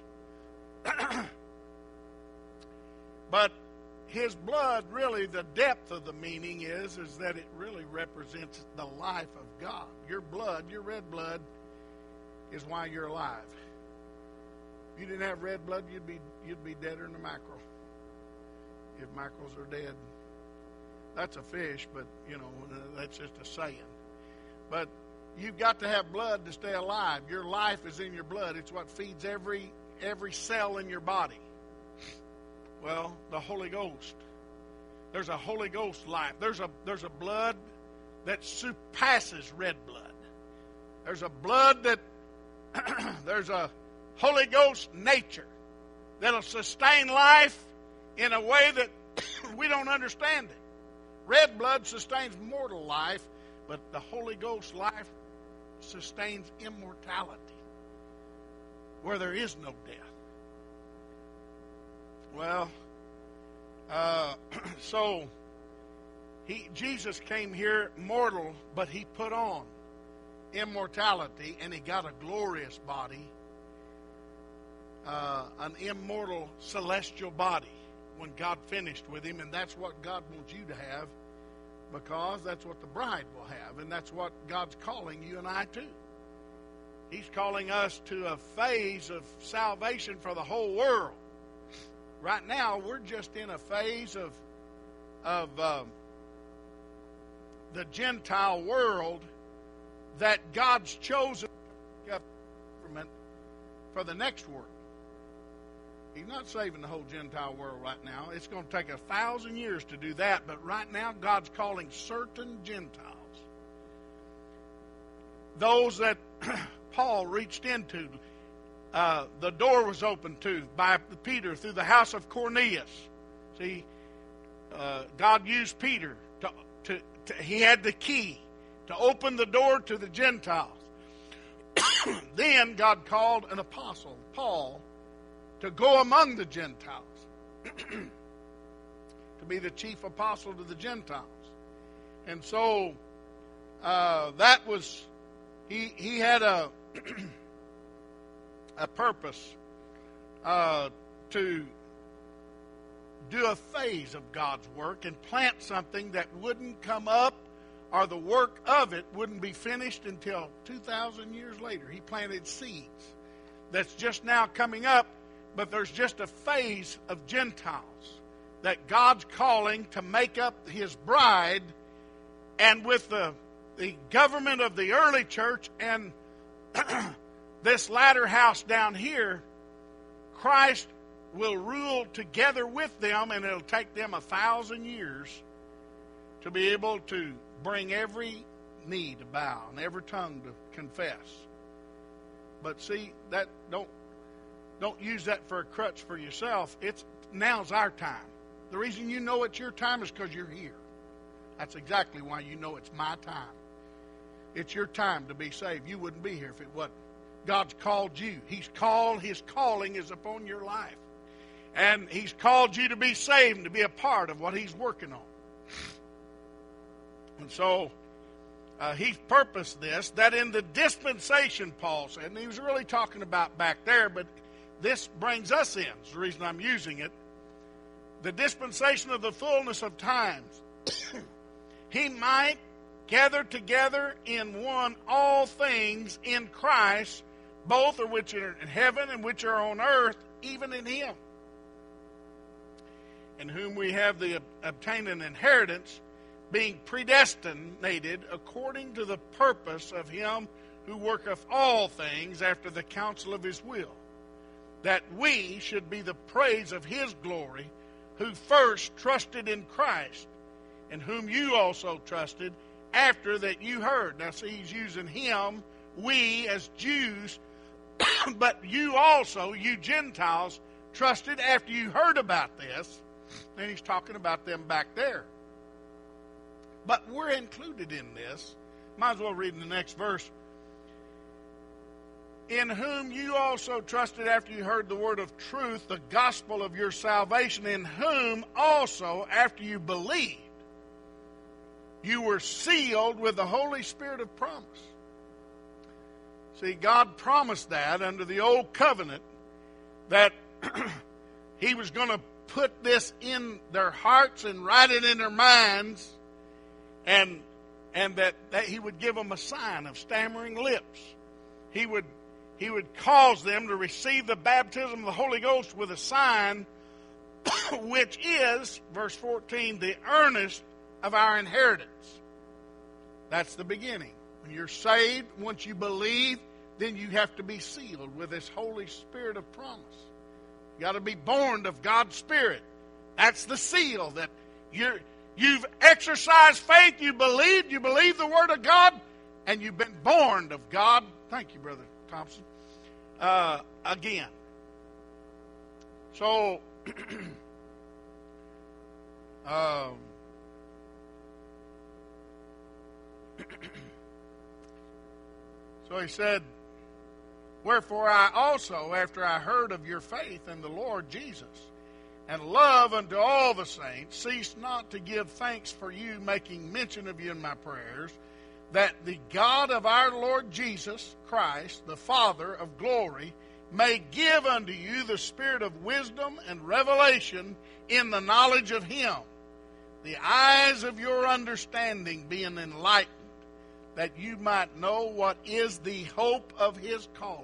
But His blood, really, the depth of the meaning is that it really represents the life of God. Your blood, your red blood, is why you're alive. If you didn't have red blood, you'd be deader than a mackerel. If mackerels are dead. That's a fish, but, that's just a saying. But you've got to have blood to stay alive. Your life is in your blood. It's what feeds every cell in your body. Well, the Holy Ghost. There's a Holy Ghost life. There's a blood that surpasses red blood. There's a blood that there's a Holy Ghost nature that'll sustain life in a way that we don't understand it. Red blood sustains mortal life, but the Holy Ghost life sustains immortality, where there is no death. Well, so Jesus came here mortal, but He put on immortality, and He got a glorious body, an immortal celestial body when God finished with Him, and that's what God wants you to have, because that's what the bride will have, and that's what God's calling you and I to. He's calling us to a phase of salvation for the whole world. Right now, we're just in a phase of the Gentile world that God's chosen government for the next work. He's not saving the whole Gentile world right now. It's going to take 1,000 years to do that, but right now God's calling certain Gentiles. Those that Paul reached into. The door was opened to by Peter through the house of Cornelius. See, God used Peter he had the key to open the door to the Gentiles. Then God called an apostle, Paul, to go among the Gentiles, to be the chief apostle to the Gentiles. And so that was, he had a purpose to do a phase of God's work and plant something that wouldn't come up, or the work of it wouldn't be finished until 2,000 years later. He planted seeds that's just now coming up, but there's just a phase of Gentiles that God's calling to make up His bride, and with the government of the early church and this latter house down here, Christ will rule together with them, and it'll take them 1,000 years to be able to bring every knee to bow and every tongue to confess. But see, that don't use that for a crutch for yourself. Now's our time. The reason you know it's your time is because you're here. That's exactly why you know it's my time. It's your time to be saved. You wouldn't be here if it wasn't. God's called you. His calling is upon your life. And He's called you to be saved and to be a part of what He's working on. And so, He's purposed this, that in the dispensation, Paul said, and he was really talking about back there, but this brings us in. It's the reason I'm using it. The dispensation of the fullness of times. He might gather together in one all things in Christ, both of which are in heaven and which are on earth, even in Him, in whom we have obtained an inheritance, being predestinated according to the purpose of Him who worketh all things after the counsel of His will, that we should be the praise of His glory, who first trusted in Christ, in whom you also trusted, after that you heard. Now see, he's using him, we as Jews, but you also, you Gentiles, trusted after you heard about this. And he's talking about them back there. But we're included in this. Might as well read in the next verse. In whom you also trusted after you heard the word of truth, the gospel of your salvation, in whom also after you believed, you were sealed with the Holy Spirit of promise. See, God promised that under the old covenant, that He was going to put this in their hearts and write it in their minds, and that He would give them a sign of stammering lips. He would cause them to receive the baptism of the Holy Ghost with a sign, which is, verse 14, the earnest of our inheritance. That's the beginning. When you're saved, once you believe, then you have to be sealed with this Holy Spirit of promise. You got to be born of God's Spirit. That's the seal that you've exercised faith, you believe the Word of God, and you've been born of God. Thank you, Brother Thompson. Again. So, so he said, wherefore I also, after I heard of your faith in the Lord Jesus, and love unto all the saints, cease not to give thanks for you, making mention of you in my prayers, that the God of our Lord Jesus Christ, the Father of glory, may give unto you the spirit of wisdom and revelation in the knowledge of Him, the eyes of your understanding being enlightened, that you might know what is the hope of His calling,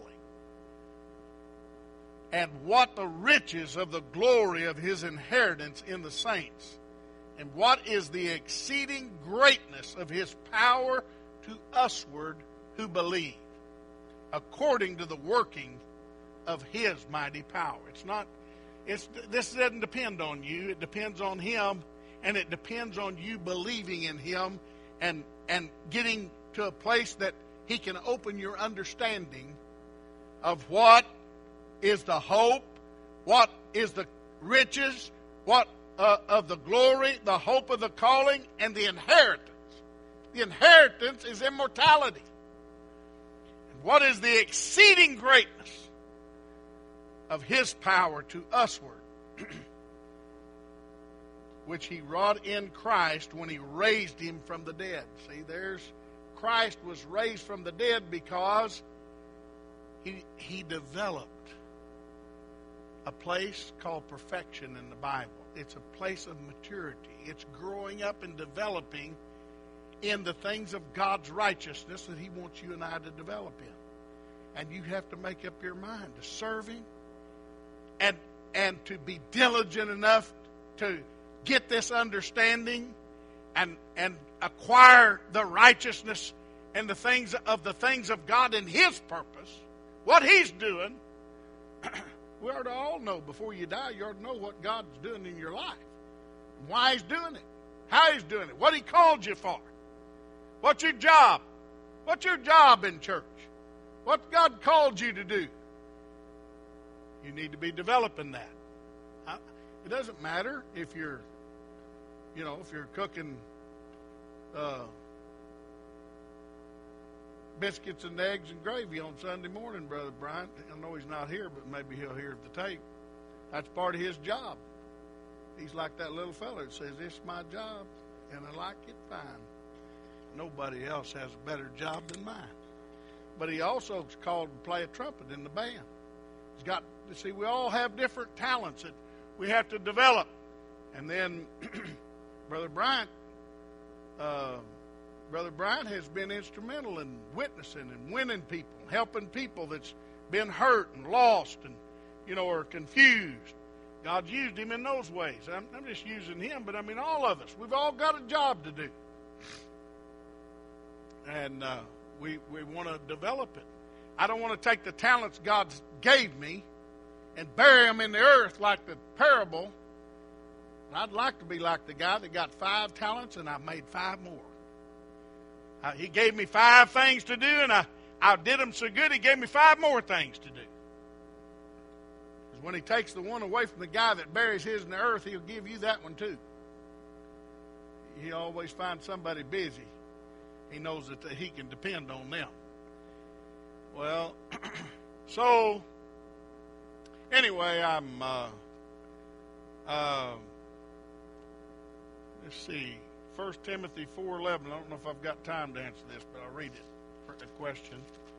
and what the riches of the glory of His inheritance in the saints, and what is the exceeding greatness of His power to usward who believe, according to the working of His mighty power. This doesn't depend on you. It depends on Him, and it depends on you believing in Him and getting to a place that He can open your understanding of what is the hope, what is the riches, what of the glory, the hope of the calling, and the inheritance. The inheritance is immortality. And what is the exceeding greatness of His power to usward, which He wrought in Christ when He raised Him from the dead. See, Christ was raised from the dead because He developed a place called perfection in the Bible. It's a place of maturity. It's growing up and developing in the things of God's righteousness that He wants you and I to develop in. And you have to make up your mind to serve Him and to be diligent enough to get this understanding and acquire the righteousness and the things of God and His purpose, what He's doing, We ought to all know before you die, you ought to know what God's doing in your life. Why He's doing it. How He's doing it. What He called you for. What's your job? What's your job in church? What God called you to do. You need to be developing that. It doesn't matter if you're, if you're cooking biscuits and eggs and gravy on Sunday morning, Brother Bryant. I know he's not here, but maybe he'll hear the tape. That's part of his job. He's like that little fella that says, "It's my job, and I like it fine." Nobody else has a better job than mine. But he also is called to play a trumpet in the band. He's got, we all have different talents that we have to develop. And then Brother Bryant has been instrumental in witnessing and winning people, helping people that's been hurt and lost and, are confused. God's used him in those ways. I'm just using him, but all of us. We've all got a job to do. And we want to develop it. I don't want to take the talents God gave me and bury them in the earth like the parable. I'd like to be like the guy that got 5 talents and I made 5 more. He gave me 5 things to do, and I did them so good, he gave me 5 more things to do. Because when he takes the one away from the guy that buries his in the earth, he'll give you that one too. He always finds somebody busy. He knows that he can depend on them. Well, so anyway, let's see. 1 Timothy 4:11. I don't know if I've got time to answer this, but I'll read it for the question.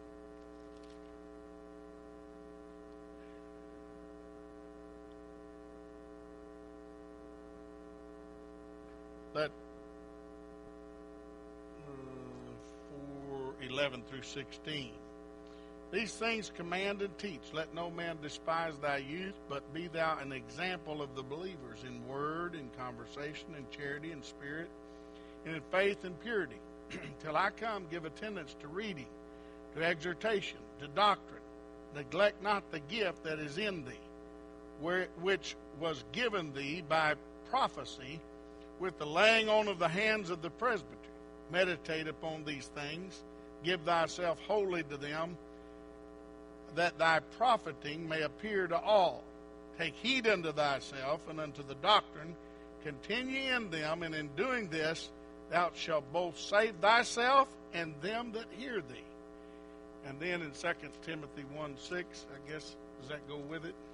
That 4:11 through 16. These things command and teach. Let no man despise thy youth, but be thou an example of the believers in word, in conversation, in charity, in spirit, and in faith and purity. Till I come, give attendance to reading, to exhortation, to doctrine. Neglect not the gift that is in thee, which was given thee by prophecy, with the laying on of the hands of the presbytery. Meditate upon these things. Give thyself wholly to them, that thy profiting may appear to all. Take heed unto thyself and unto the doctrine. Continue in them, and in doing this thou shalt both save thyself and them that hear thee. And then in 2 Timothy 1:6, I guess, does that go with it?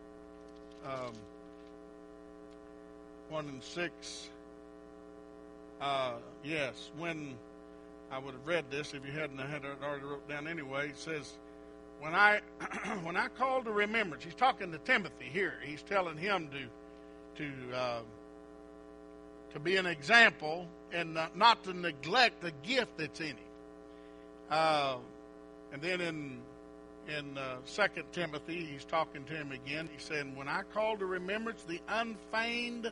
1:6. Yes, when I would have read this, if you hadn't, I had it already wrote down anyway. It says, when I call to remembrance, he's talking to Timothy here. He's telling him to be an example and not to neglect the gift that's in him. And then in 2 Timothy, he's talking to him again. He said, when I call to remembrance the unfeigned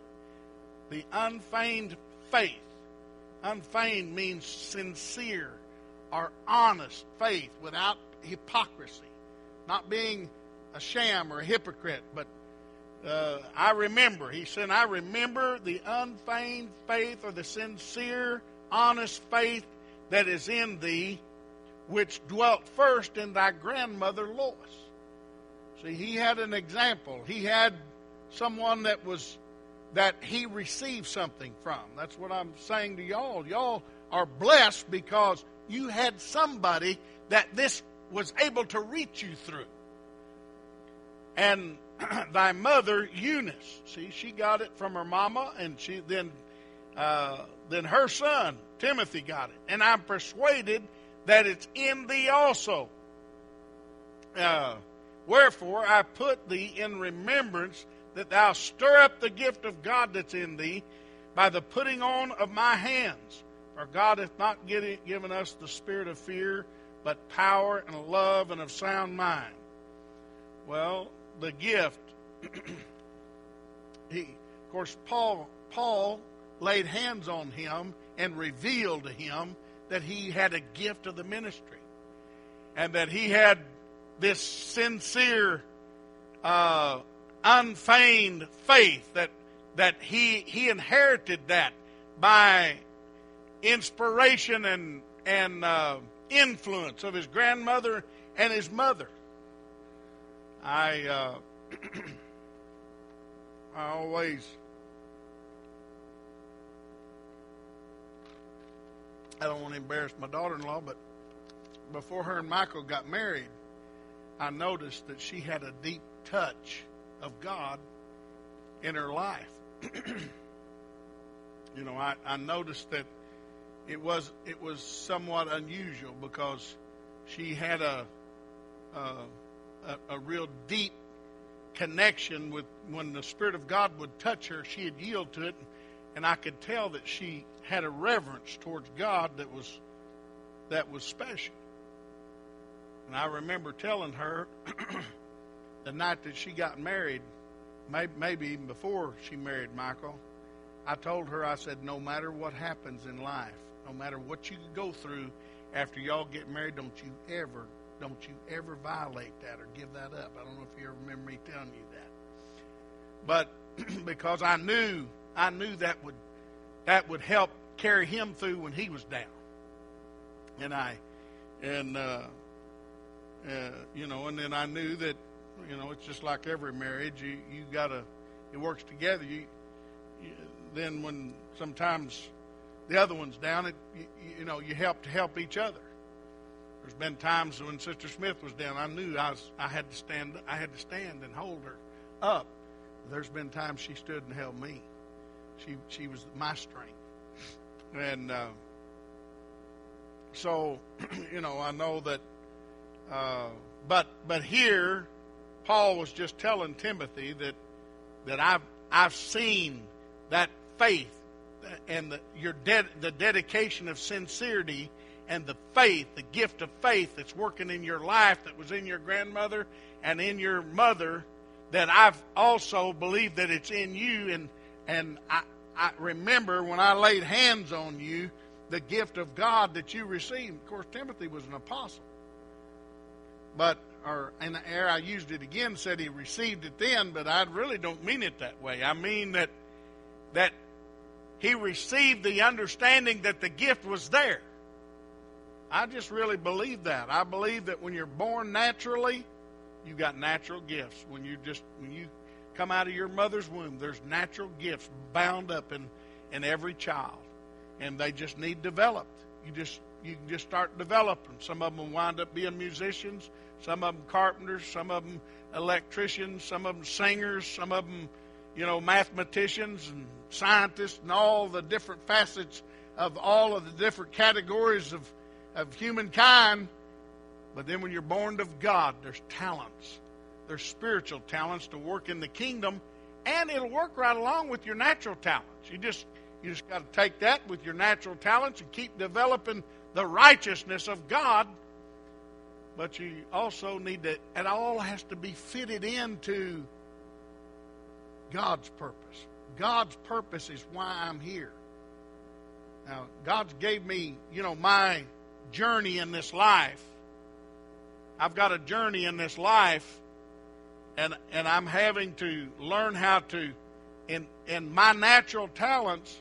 faith. Unfeigned means sincere or honest faith without hypocrisy. Not being a sham or a hypocrite, but I remember. He said, I remember the unfeigned faith, or the sincere, honest faith that is in thee, which dwelt first in thy grandmother Lois. See, he had an example. He had someone that he received something from. That's what I'm saying to y'all. Y'all are blessed because you had somebody that this was able to reach you through. And thy mother Eunice, see, she got it from her mama, and then her son Timothy got it. And I'm persuaded that it's in thee also. Wherefore I put thee in remembrance, that thou stir up the gift of God that's in thee by the putting on of my hands. For God hath not given us the spirit of fear, but power and love and of sound mind. Well, the gift, of course, Paul laid hands on him and revealed to him that he had a gift of the ministry, and that he had this sincere unfeigned faith, that he inherited that by inspiration and influence of his grandmother and his mother. I always, I don't want to embarrass my daughter-in-law, but before her and Michael got married, I noticed that she had a deep touch of God in her life. You know, I noticed that it was somewhat unusual because she had a real deep connection with, when the Spirit of God would touch her, she'd yield to it, and I could tell that she had a reverence towards God that was special. And I remember telling her the night that she got married, maybe even before she married Michael, I told her, I said, no matter what happens in life, no matter what you go through after y'all get married, don't you ever violate that or give that up. I don't know if you ever remember me telling you that. But because I knew that would help carry him through when he was down. And then I knew that, you know, it's just like every marriage. You gotta, it works together. Then when sometimes the other one's down, you help each other. There's been times when Sister Smith was down, I knew I had to stand and hold her up. There's been times she stood and held me. She was my strength. And so, I know that. But here, Paul was just telling Timothy that I've seen that faith and the dedication of sincerity and the faith, the gift of faith that's working in your life that was in your grandmother and in your mother, that I've also believed that it's in you. And I remember when I laid hands on you, the gift of God that you received. Of course, Timothy was an apostle. But, in the air I used it again, said he received it then, but I really don't mean it that way. I mean that he received the understanding that the gift was there. I just really believe that. I believe that when you're born naturally, you got natural gifts. When you come out of your mother's womb, there's natural gifts bound up in every child. And they just need developed. You can just start developing. Some of them wind up being musicians, some of them carpenters, some of them electricians, some of them singers, some of them, mathematicians and scientists and all the different facets of all of the different categories of humankind. But then when you're born of God, there's talents. There's spiritual talents to work in the kingdom, and it'll work right along with your natural talents. You just got to take that with your natural talents and keep developing the righteousness of God. But you also need to, it all has to be fitted into God's purpose. God's purpose is why I'm here. Now, God's gave me, my journey in this life. I've got a journey in this life, and I'm having to learn how to, in my natural talents,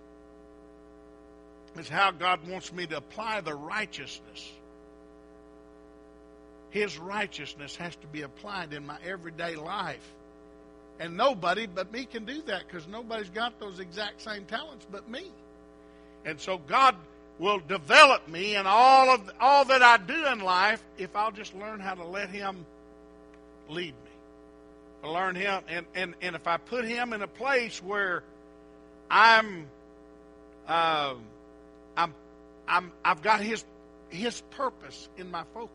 is how God wants me to apply the righteousness. His righteousness has to be applied in my everyday life. And nobody but me can do that, because nobody's got those exact same talents but me. And so God will develop me in all that I do in life if I'll just learn how to let Him lead me. I learn Him, and if I put Him in a place where I've got His purpose in my focus.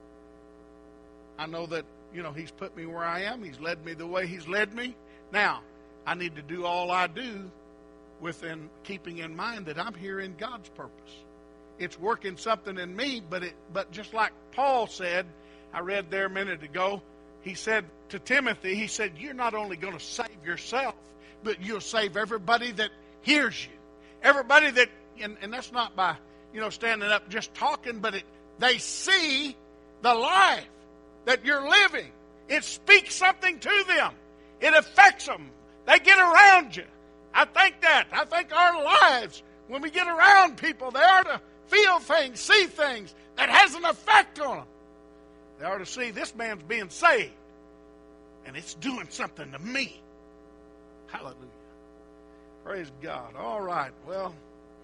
I know that, He's put me where I am. He's led me the way He's led me. Now, I need to do all I do within keeping in mind that I'm here in God's purpose. It's working something in me, but just like Paul said, I read there a minute ago, he said to Timothy, he said, you're not only going to save yourself, but you'll save everybody that hears you. Everybody that, and that's not by, standing up just talking, but they see the life that you're living It speaks something to them. It affects them. They get around you. I think that. I think our lives, when we get around people, they are to feel things, see things that has an effect on them. They are to see this man's being saved, and it's doing something to me. Hallelujah. Praise God. All right. Well,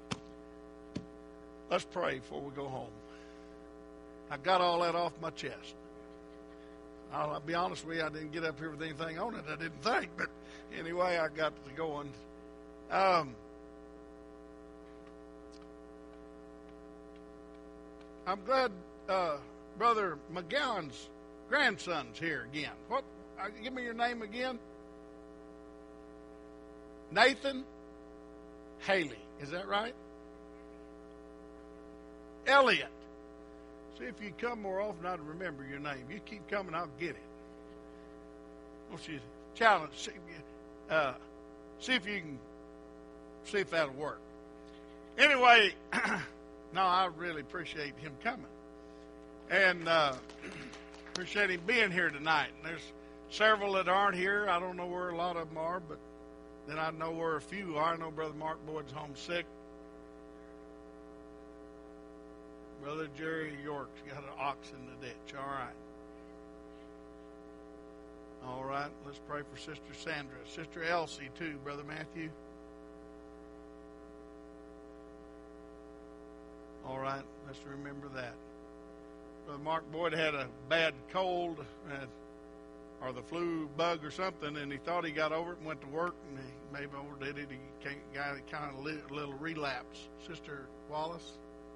let's pray before we go home. I got all that off my chest. I'll be honest with you, I didn't get up here with anything on it I didn't think, but anyway, I got to going. I'm glad Brother McGowan's grandson's here again. What? Give me your name again. Nathan Haley. Is that right? Elliot. See, if you come more often, I'd remember your name. You keep coming, I'll get it. Won't you challenge? See if you can see if that'll work. Anyway, no, I really appreciate him coming, and appreciate him being here tonight. And there's several that aren't here. I don't know where a lot of them are, but then I know where a few are. I know Brother Mark Boyd's home sick. Brother Jerry York's got an ox in the ditch. All right. All right. Let's pray for Sister Sandra. Sister Elsie, too. Brother Matthew. All right. Let's remember that. Brother Mark Boyd had a bad cold or the flu bug or something, and he thought he got over it and went to work, and he maybe overdid it. He got a kind of little relapse. Sister Wallace.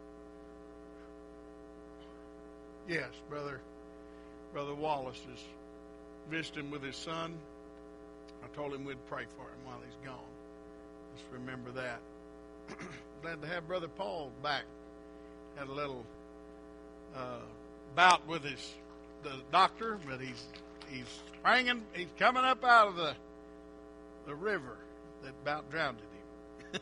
Yes, Brother Wallace is visiting with his son. I told him we'd pray for him while he's gone. Just remember that. Glad to have Brother Paul back. Had a little bout with the doctor, but he's springing. He's coming up out of the river that about drowned him.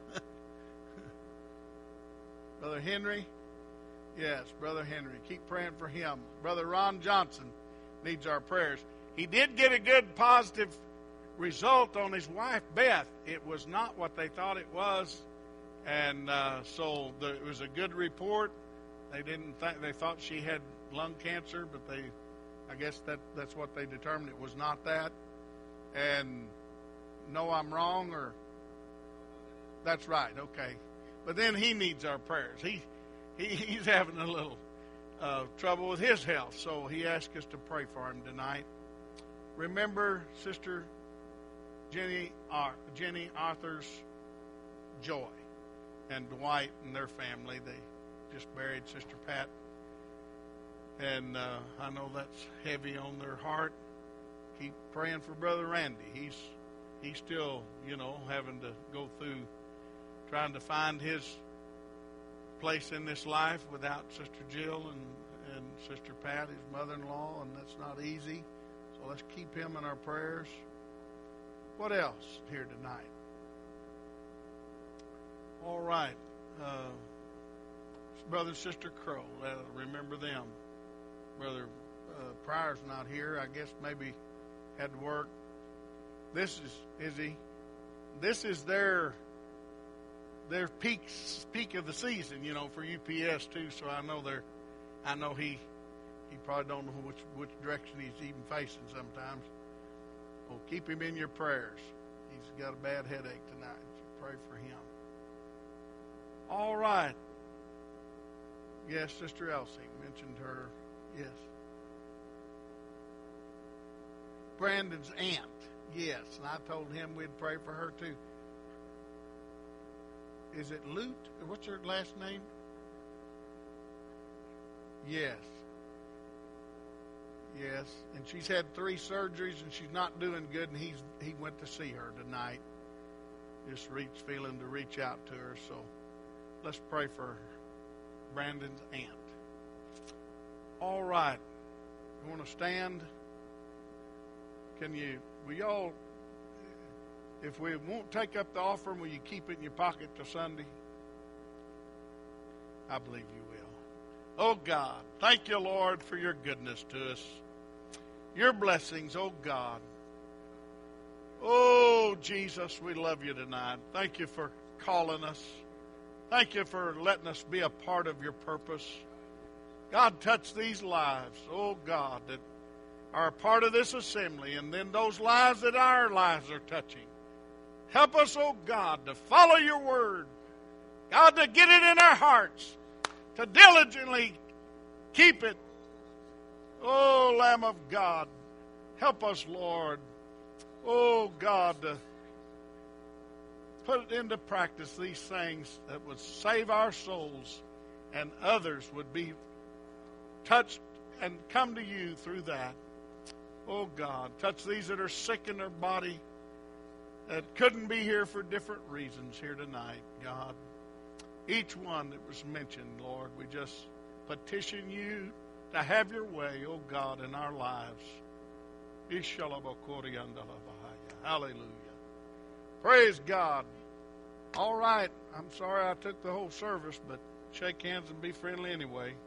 Brother Henry. Yes, Brother Henry. Keep praying for him. Brother Ron Johnson needs our prayers. He did get a good positive result on his wife, Beth. It was not what they thought it was. And so it was a good report. They thought she had lung cancer, but I guess that's what they determined. It was not that. And no, I'm wrong, or that's right. Okay. But then he needs our prayers. He's having a little trouble with his health, so he asked us to pray for him tonight. Remember Sister Jenny Arthur's joy, and Dwight and their family. They just buried Sister Pat, and I know that's heavy on their heart. Keep praying for Brother Randy. He's still, having to go through trying to find his place in this life without Sister Jill and Sister Pat, his mother-in-law, and that's not easy. So let's keep him in our prayers. What else here tonight? All right. Brother and Sister Crow, remember them. Brother Pryor's not here. I guess maybe had to work. This is their peak of the season, for UPS too. So I know he probably don't know which direction he's even facing sometimes. Well, keep him in your prayers. He's got a bad headache tonight. So pray for him. All right. Yes, Sister Elsie mentioned her. Yes. Brandon's aunt. Yes, and I told him we'd pray for her too. Is it Lute? What's her last name? Yes. Yes. And she's had 3 surgeries and she's not doing good, and he went to see her tonight. Just feeling to reach out to her. So let's pray for Brandon's aunt. All right. You want to stand? Will y'all, if we won't take up the offering, will you keep it in your pocket till Sunday? I believe you will. Oh God, thank you, Lord, for your goodness to us. your blessings, oh God. Oh, Jesus, we love you tonight. Thank you for calling us. Thank you for letting us be a part of your purpose. God, touch these lives, oh God, that are a part of this assembly, and then those lives that our lives are touching. Help us, oh God, to follow your word. God, to get it in our hearts, to diligently keep it. Oh, Lamb of God, help us, Lord. Oh, God, to put into practice these things that would save our souls, and others would be touched and come to you through that. Oh, God, touch these that are sick in their body, that couldn't be here for different reasons here tonight, God. Each one that was mentioned, Lord, we just petition you to have your way, oh God, in our lives. Hallelujah. Praise God. All right. I'm sorry I took the whole service, but shake hands and be friendly anyway.